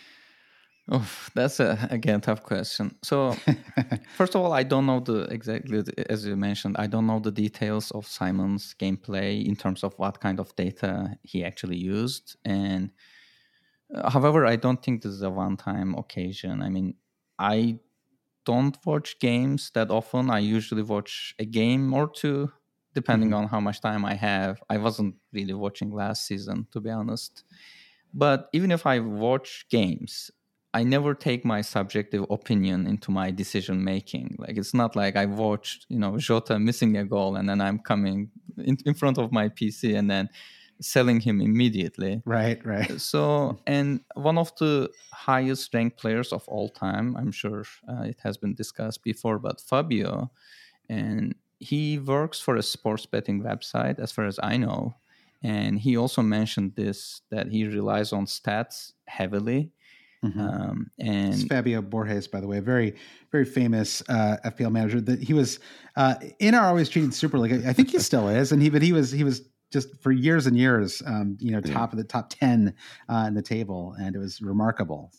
S3: Oh, that's again tough question. So first of all, I don't know exactly, as you mentioned, I don't know the details of Simon's gameplay in terms of what kind of data he actually used. And however, I don't think this is a one-time occasion. I mean, I don't watch games that often. I usually watch a game or two, depending on how much time I have. I wasn't really watching last season, to be honest. But even if I watch games, I never take my subjective opinion into my decision making. Like, it's not like I watched, Jota missing a goal and then I'm coming in front of my PC and then selling him immediately.
S1: Right.
S3: So, and one of the highest ranked players of all time, I'm sure it has been discussed before, but Fabio, and he works for a sports betting website, as far as I know. And he also mentioned that he relies on stats heavily.
S1: And it's Fabio Borges, by the way, a very, very famous FPL manager. That he was in our Always Treated Super League. I think he still is, and he was just for years and years, top of the top 10 in the table, and it was remarkable.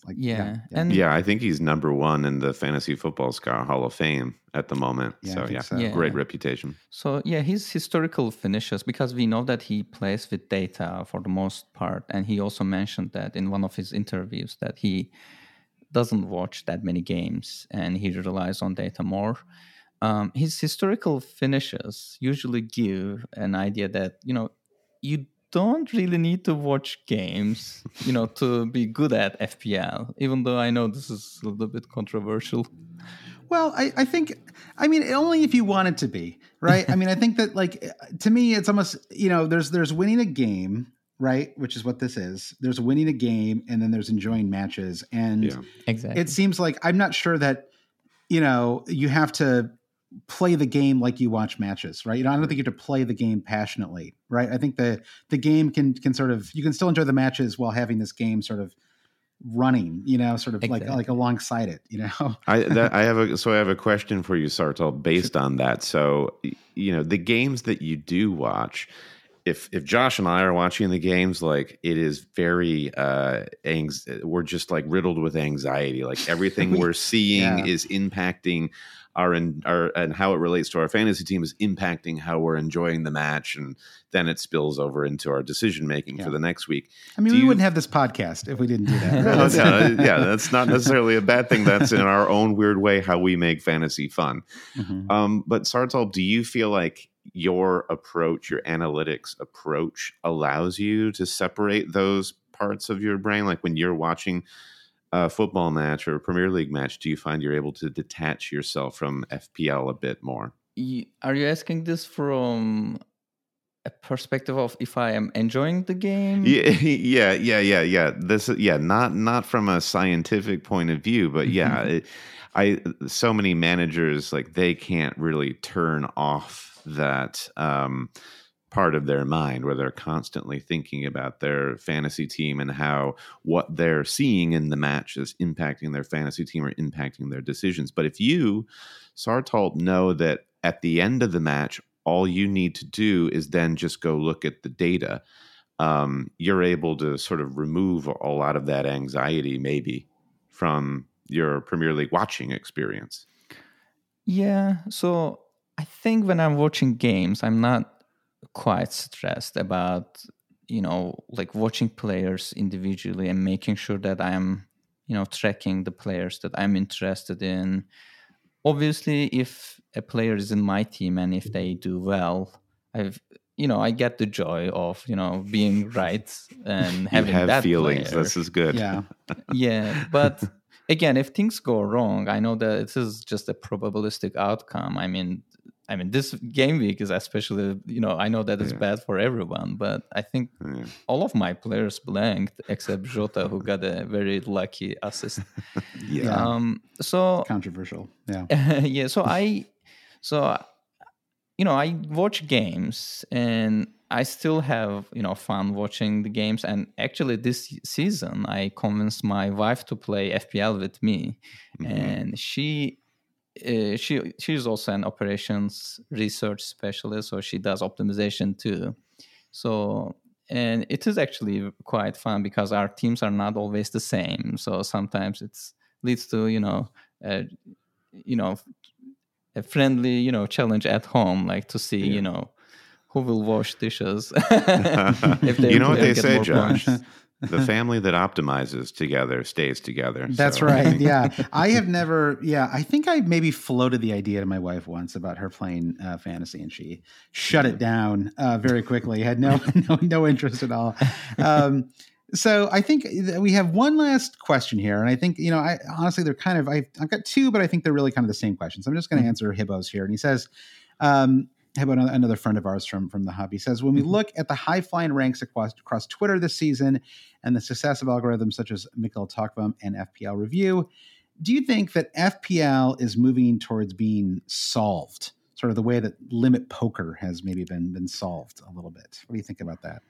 S3: I
S2: think he's number one in the Fantasy Football Scout Hall of Fame at the moment. Great reputation.
S3: So his historical finishes, because we know that he plays with data for the most part, and he also mentioned that in one of his interviews that he doesn't watch that many games and he relies on data more. His historical finishes usually give an idea that, you don't really need to watch games, to be good at FPL, even though I know this is a little bit controversial.
S1: Well, I think, only if you want it to be, right? I think that, to me, it's almost, there's winning a game, right? Which is what this is. There's winning a game, and then there's enjoying matches. And
S3: exactly.
S1: It seems like, I'm not sure that, you have to play the game like you watch matches, right? I don't think you have to play the game passionately, right? I think the game can sort of, you can still enjoy the matches while having this game sort of running, sort of exactly. like alongside it,
S2: I have a question for you, Sertalp, based on that. So, the games that you do watch, if Josh and I are watching the games, like, it is very we're just like riddled with anxiety. Like, everything we're seeing is impacting our and how it relates to our fantasy team is impacting how we're enjoying the match, and then it spills over into our decision making for the next week.
S1: We wouldn't have this podcast if we didn't do that.
S2: That's not necessarily a bad thing. That's in our own weird way how we make fantasy fun. But Sertalp, do you feel like your approach, your analytics approach, allows you to separate those parts of your brain? Like, when you're watching a football match or a Premier League match, do you find you're able to detach yourself from FPL a bit more?
S3: Are you asking this from a perspective of if I am enjoying the game.
S2: Yeah. This, not from a scientific point of view, but so many managers, like, they can't really turn off that part of their mind where they're constantly thinking about their fantasy team and how what they're seeing in the match is impacting their fantasy team or impacting their decisions. But if you, Sartalt, know that at the end of the match, all you need to do is then just go look at the data, you're able to sort of remove a lot of that anxiety maybe from your Premier League watching experience.
S3: Yeah, so I think when I'm watching games, I'm not quite stressed about, like watching players individually and making sure that I'm, tracking the players that I'm interested in. Obviously, if a player is in my team and if they do well, I get the joy of, being right and having that
S2: feelings.
S3: Player.
S2: This is good.
S3: Yeah. But again, if things go wrong, I know that it is just a probabilistic outcome. I mean, this game week is especially, I know that it's bad for everyone, but I think all of my players blanked except Jota, who got a very lucky assist. So
S1: controversial.
S3: Yeah. So I watch games and I still have, fun watching the games. And actually this season, I convinced my wife to play FPL with me. And she's also an operations research specialist, so she does optimization too. So, and it is actually quite fun because our teams are not always the same. So sometimes it leads to a friendly challenge at home, like to see who will wash dishes.
S2: If you know what they say, Josh. The family that optimizes together stays together.
S1: That's right. Yeah. I have never, I think I maybe floated the idea to my wife once about her playing fantasy, and she shut it down very quickly. Had no interest at all. So I think we have one last question here. And I think, I honestly, they're kind of, I've got two, but I think they're really kind of the same questions. I'm just going to answer Hibbo's here. And he says, Hibbo, another friend of ours from the hub, he says, when we look at the high-flying ranks across Twitter this season and the success of algorithms such as Mikkel Talkbaum and FPL Review, do you think that FPL is moving towards being solved, sort of the way that limit poker has maybe been solved a little bit? What do you think about that?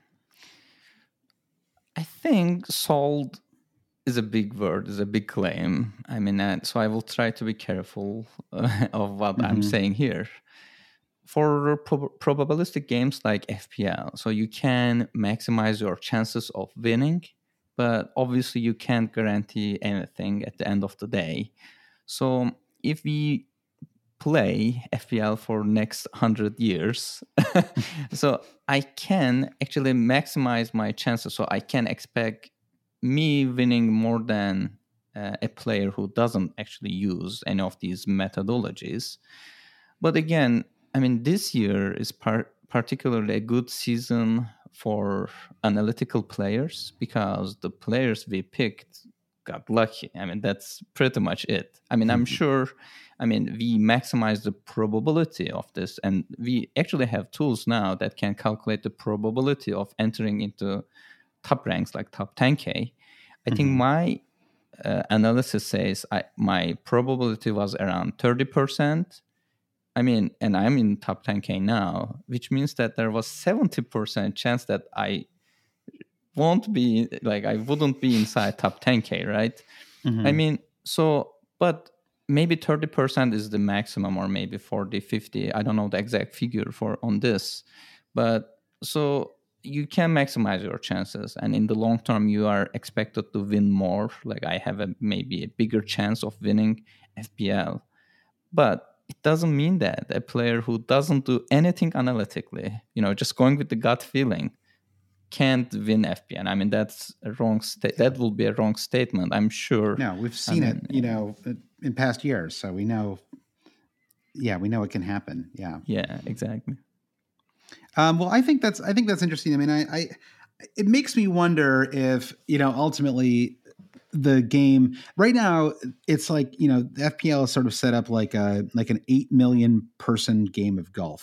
S3: I think solved is a big word, is a big claim. I mean, so I will try to be careful of what I'm saying here. For probabilistic games like FPL, so you can maximize your chances of winning, but obviously you can't guarantee anything at the end of the day. So if we play FPL for next 100 years, so I can actually maximize my chances. So I can expect me winning more than a player who doesn't actually use any of these methodologies. But again, I mean, this year is particularly a good season for analytical players because the players we picked got lucky. I mean, that's pretty much it. I mean, I'm sure, we maximize the probability of this, and we actually have tools now that can calculate the probability of entering into top ranks like top 10K. I think my analysis says my probability was around 30%. And I'm in top 10K now, which means that there was 70% chance that I wouldn't be inside top 10K, right? But maybe 30% is the maximum, or maybe 40, 50. I don't know the exact figure on this. But so you can maximize your chances. And in the long term, you are expected to win more. Like I have maybe a bigger chance of winning FPL. But it doesn't mean that a player who doesn't do anything analytically, just going with the gut feeling, can't win FPL. I mean, that's a wrong that will be a wrong statement, I'm sure.
S1: No, we've seen it, in past years, so we know. Yeah, we know it can happen. Yeah.
S3: Yeah, exactly.
S1: Well, I think that's interesting. I mean, it makes me wonder if ultimately the game right now, it's like, the FPL is sort of set up like an 8 million person game of golf,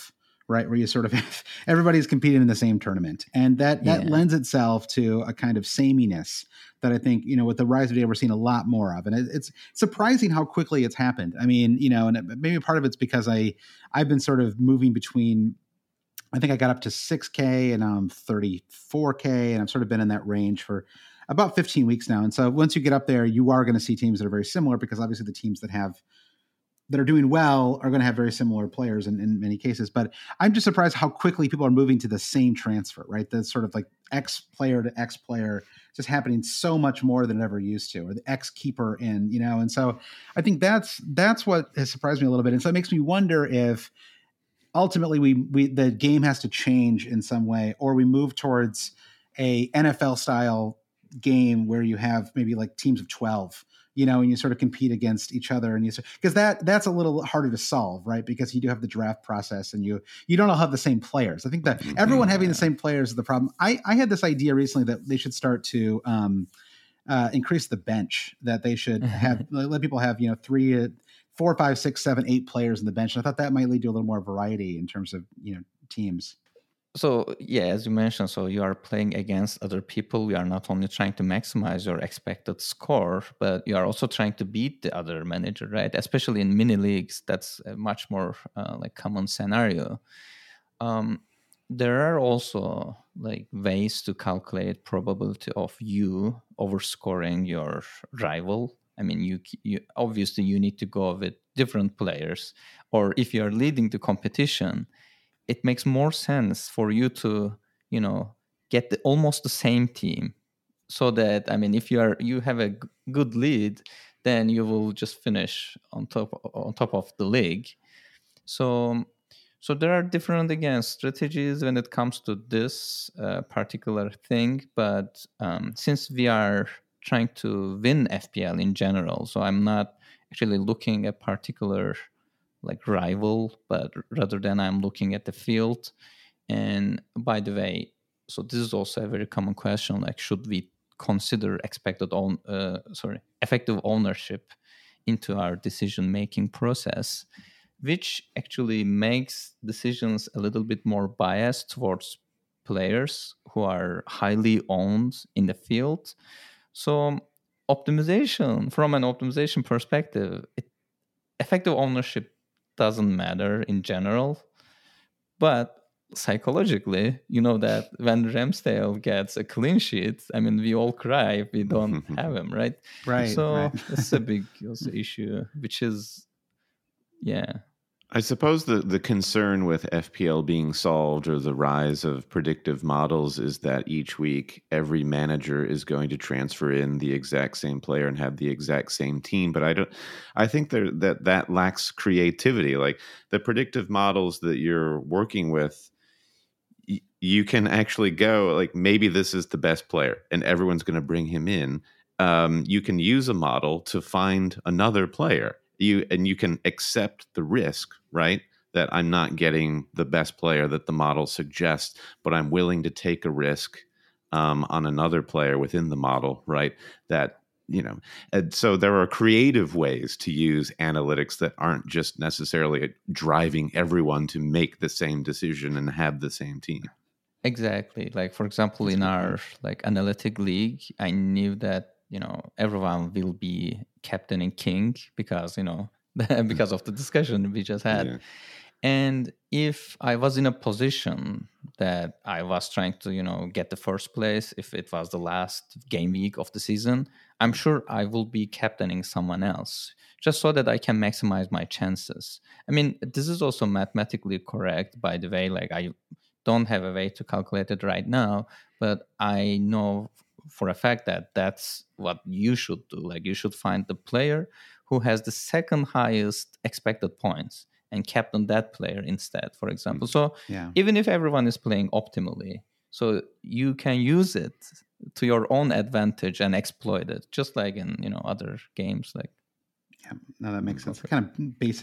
S1: right? Where you sort of have everybody's competing in the same tournament, and that lends itself to a kind of sameness that I think, with the rise of data, we're seeing a lot more of. And it's surprising how quickly it's happened. I mean, and maybe part of it's because I've been sort of moving between, I think I got up to 6K and I'm 34K, and I've sort of been in that range for about 15 weeks now. And so once you get up there, you are going to see teams that are very similar, because obviously the teams that are doing well are going to have very similar players in many cases. But I'm just surprised how quickly people are moving to the same transfer, right? That's sort of like X player to X player, just happening so much more than it ever used to, or the X keeper in, and so I think that's what has surprised me a little bit. And so it makes me wonder if ultimately the game has to change in some way, or we move towards a NFL style game where you have maybe like teams of 12, and you sort of compete against each other, and because that's a little harder to solve, right? Because you do have the draft process, and you don't all have the same players. I think that everyone having the same players is the problem. I had this idea recently that they should start to increase the bench, that they should have let people have 3, 4, 5, 6, 7, 8 players in the bench. And I thought that might lead to a little more variety in terms of teams.
S3: So yeah, as you mentioned, so you are playing against other people. You are not only trying to maximize your expected score, but you are also trying to beat the other manager, right? Especially in mini leagues, that's a much more like common scenario. There are also like ways to calculate probability of you overscoring your rival. I mean, you obviously you need to go with different players, or if you are leading the competition, it makes more sense for you to, get almost the same team, so that, I mean, if you have a good lead, then you will just finish on top of the league. So there are different, again, strategies when it comes to this particular thing. But since we are trying to win FPL in general, so I'm not actually looking at particular like rival, but rather than I'm looking at the field. And by the way, so this is also a very common question, like should we consider effective ownership into our decision-making process, which actually makes decisions a little bit more biased towards players who are highly owned in the field. So from an optimization perspective, effective ownership doesn't matter in general, but psychologically, that when Ramsdale gets a clean sheet, I mean, we all cry if we don't have him, right?
S1: Right.
S3: So it's a big issue, which is,
S2: I suppose the concern with FPL being solved, or the rise of predictive models, is that each week every manager is going to transfer in the exact same player and have the exact same team. But I think that lacks creativity. Like the predictive models that you're working with, you can actually go like, maybe this is the best player and everyone's going to bring him in. You can use a model to find another player. You can accept the risk, right? That I'm not getting the best player that the model suggests, but I'm willing to take a risk on another player within the model, right? And so there are creative ways to use analytics that aren't just necessarily driving everyone to make the same decision and have the same team.
S3: Exactly. Like, for example, in our like analytic league, I knew that everyone will be captaining King because because of the discussion we just had. And if I was in a position that I was trying to get the first place, if it was the last game week of the season, I'm sure I will be captaining someone else just so that I can maximize my chances. I mean, this is also mathematically correct, by the way. Like, I don't have a way to calculate it right now, but I know for a fact that that's what you should do. Like, you should find the player who has the second highest expected points and captain that player instead, for example. So even if everyone is playing optimally, so you can use it to your own advantage and exploit it, just like in other games. Like,
S1: no, that makes sense. Kind of basic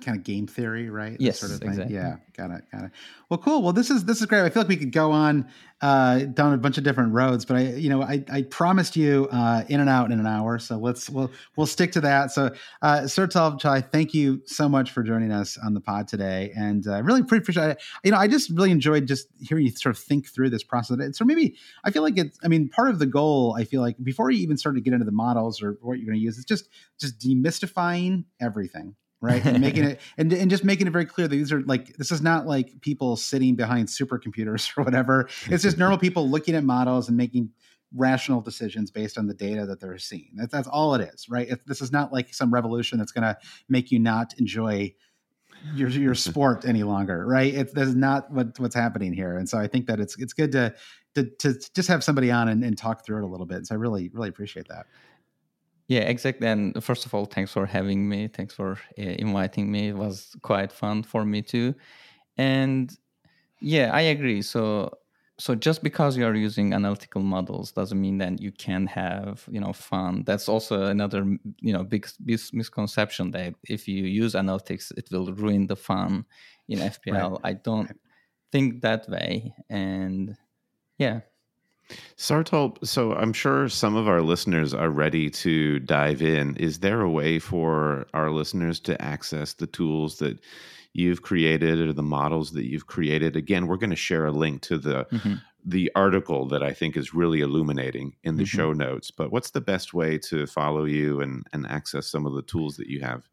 S1: kind of game theory, right?
S3: Yes,
S1: sort of thing.
S3: exactly.
S1: Yeah, got it. Well, cool. Well, this is great. I feel like we could go on down a bunch of different roads, but I promised you in and out in an hour, so we'll stick to that. So, Sertal Chai, thank you so much for joining us on the pod today, and really appreciate it. I just really enjoyed just hearing you sort of think through this process. So maybe I feel like part of the goal, I feel like before you even start to get into the models or what you're going to use, it's just demystifying everything. Right. And making it and just making it very clear that this is not like people sitting behind supercomputers or whatever. It's just normal people looking at models and making rational decisions based on the data that they're seeing. That's all it is. Right. This is not like some revolution that's going to make you not enjoy your sport any longer. Right. That's not what's happening here. And so I think that it's good to just have somebody on and talk through it a little bit. So I really, really appreciate that.
S3: Yeah, exactly. And first of all, thanks for having me. Thanks for inviting me. It was quite fun for me too. And yeah, I agree. So just because you are using analytical models doesn't mean that you can have, fun. That's also another, big misconception that if you use analytics, it will ruin the fun in FPL. Right. I don't think that way. And yeah.
S2: Sertal, so I'm sure some of our listeners are ready to dive in. Is there a way for our listeners to access the tools that you've created or the models that you've created? Again, we're going to share a link to the article that I think is really illuminating in the show notes. But what's the best way to follow you and access some of the tools that you have?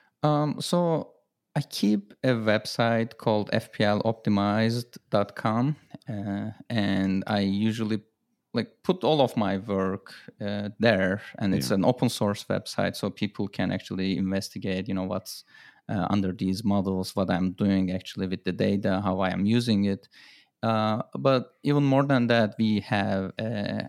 S3: So I keep a website called fploptimized.com, and I usually put all of my work there, and it's an open source website, so people can actually investigate, what's under these models, what I'm doing actually with the data, how I am using it. But even more than that, we have a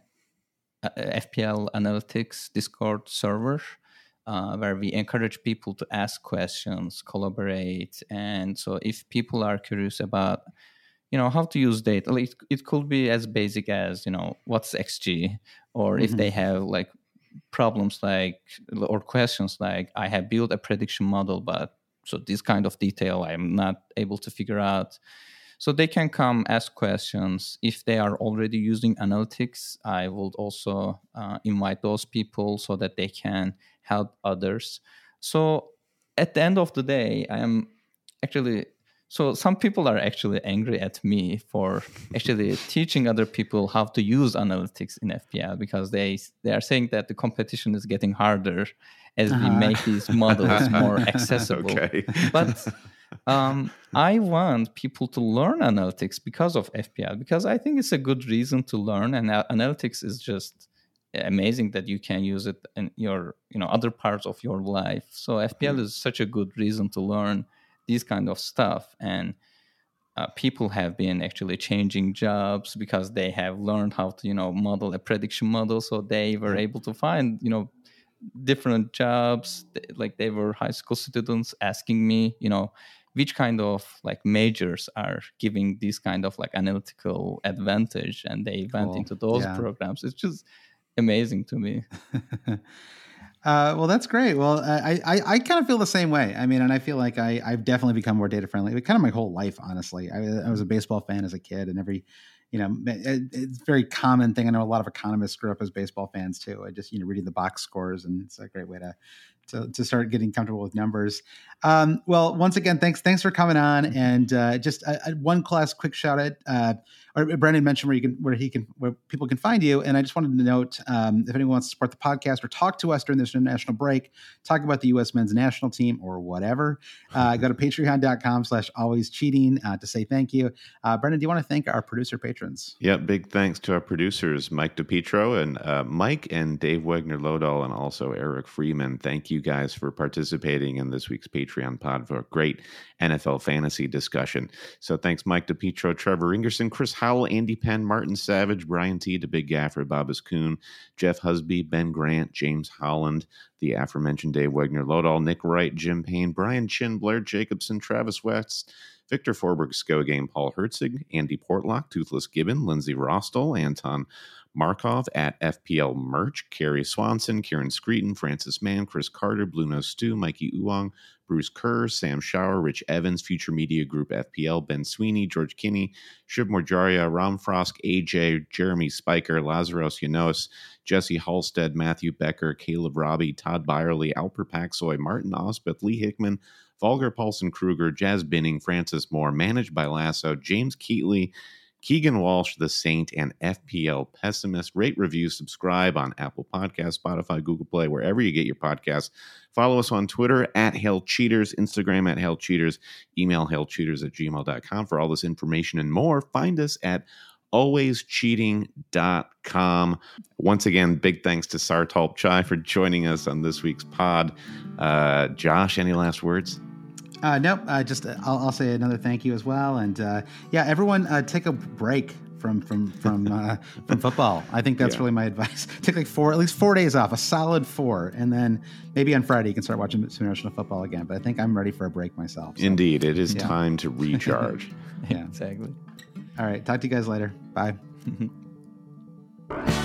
S3: FPL Analytics Discord server where we encourage people to ask questions, collaborate, and so if people are curious about how to use data. It could be as basic as, what's XG, or if they have problems or questions like, I have built a prediction model, but so this kind of detail I'm not able to figure out. So they can come ask questions. If they are already using analytics, I would also invite those people so that they can help others. So at the end of the day, I am actually... So some people are actually angry at me for actually teaching other people how to use analytics in FPL, because they are saying that the competition is getting harder as we make these models more accessible.
S2: Okay.
S3: But I want people to learn analytics because of FPL, because I think it's a good reason to learn, and analytics is just amazing that you can use it in your other parts of your life. So FPL is such a good reason to learn these kind of stuff, and people have been actually changing jobs because they have learned how to model a prediction model, so they were able to find different jobs. They were high school students asking me which kind of majors are giving this kind of analytical advantage, and they went into those programs. It's just amazing to me.
S1: Well, that's great. Well, I kind of feel the same way. I mean, and I feel like I've definitely become more data friendly. Kind of my whole life, honestly. I was a baseball fan as a kid, and it's a very common thing. I know a lot of economists grew up as baseball fans too. I just reading the box scores, and it's a great way to start getting comfortable with numbers. Well, once again, thanks for coming on, and just one quick shout out. Or Brendan mentioned where people can find you, and I just wanted to note if anyone wants to support the podcast or talk to us during this international break, talk about the U.S. men's national team or whatever, go to patreon.com/alwayscheating to say thank you. Brendan, do you want to thank our producer patrons?
S2: Yeah, big thanks to our producers, Mike DePietro and Mike and Dave Wegner-Lodahl, and also Eric Freeman. Thank you guys for participating in this week's Patreon pod for a great NFL fantasy discussion. So thanks, Mike DePietro, Trevor Ingerson, Chris Howell, Andy Penn, Martin Savage, Brian T., The Big Gaffer, Babas Kuhn, Jeff Husby, Ben Grant, James Holland, the aforementioned Dave Wegner-Lodahl, Nick Wright, Jim Payne, Brian Chin, Blair Jacobson, Travis West, Victor Forberg, Skogame, Paul Herzig, Andy Portlock, Toothless Gibbon, Lindsey Rostel, Anton Markov at FPL Merch, Carrie Swanson, Kieran Screeton, Francis Mann, Chris Carter, Blue Nose Stew, Mikey Uwang, Bruce Kerr, Sam Schauer, Rich Evans, Future Media Group FPL, Ben Sweeney, George Kinney, Shiv Morjaria, Ram Frost, AJ, Jeremy Spiker, Lazaros Yanos, Jesse Halstead, Matthew Becker, Caleb Robbie, Todd Byerly, Alper Paxoy, Martin Osbeth, Lee Hickman, Volker Paulson Kruger, Jazz Binning, Francis Moore, Managed by Lasso, James Keatley, Keegan Walsh, The Saint, and FPL Pessimist. Rate, review, subscribe on Apple Podcasts, Spotify, Google Play, wherever you get your podcasts. Follow us on Twitter at HellCheaters, Instagram at HellCheaters, email hellcheaters@gmail.com for all this information and more. Find us at alwayscheating.com. Once again, big thanks to Sartalp Chai for joining us on this week's pod. Josh, any last words?
S1: Nope. I'll say another thank you as well. And everyone take a break from football. I think that's really my advice. Take at least 4 days off, a solid 4, and then maybe on Friday you can start watching some national football again. But I think I'm ready for a break myself. So.
S2: Indeed, it is time to recharge.
S3: Yeah, exactly.
S1: All right. Talk to you guys later. Bye.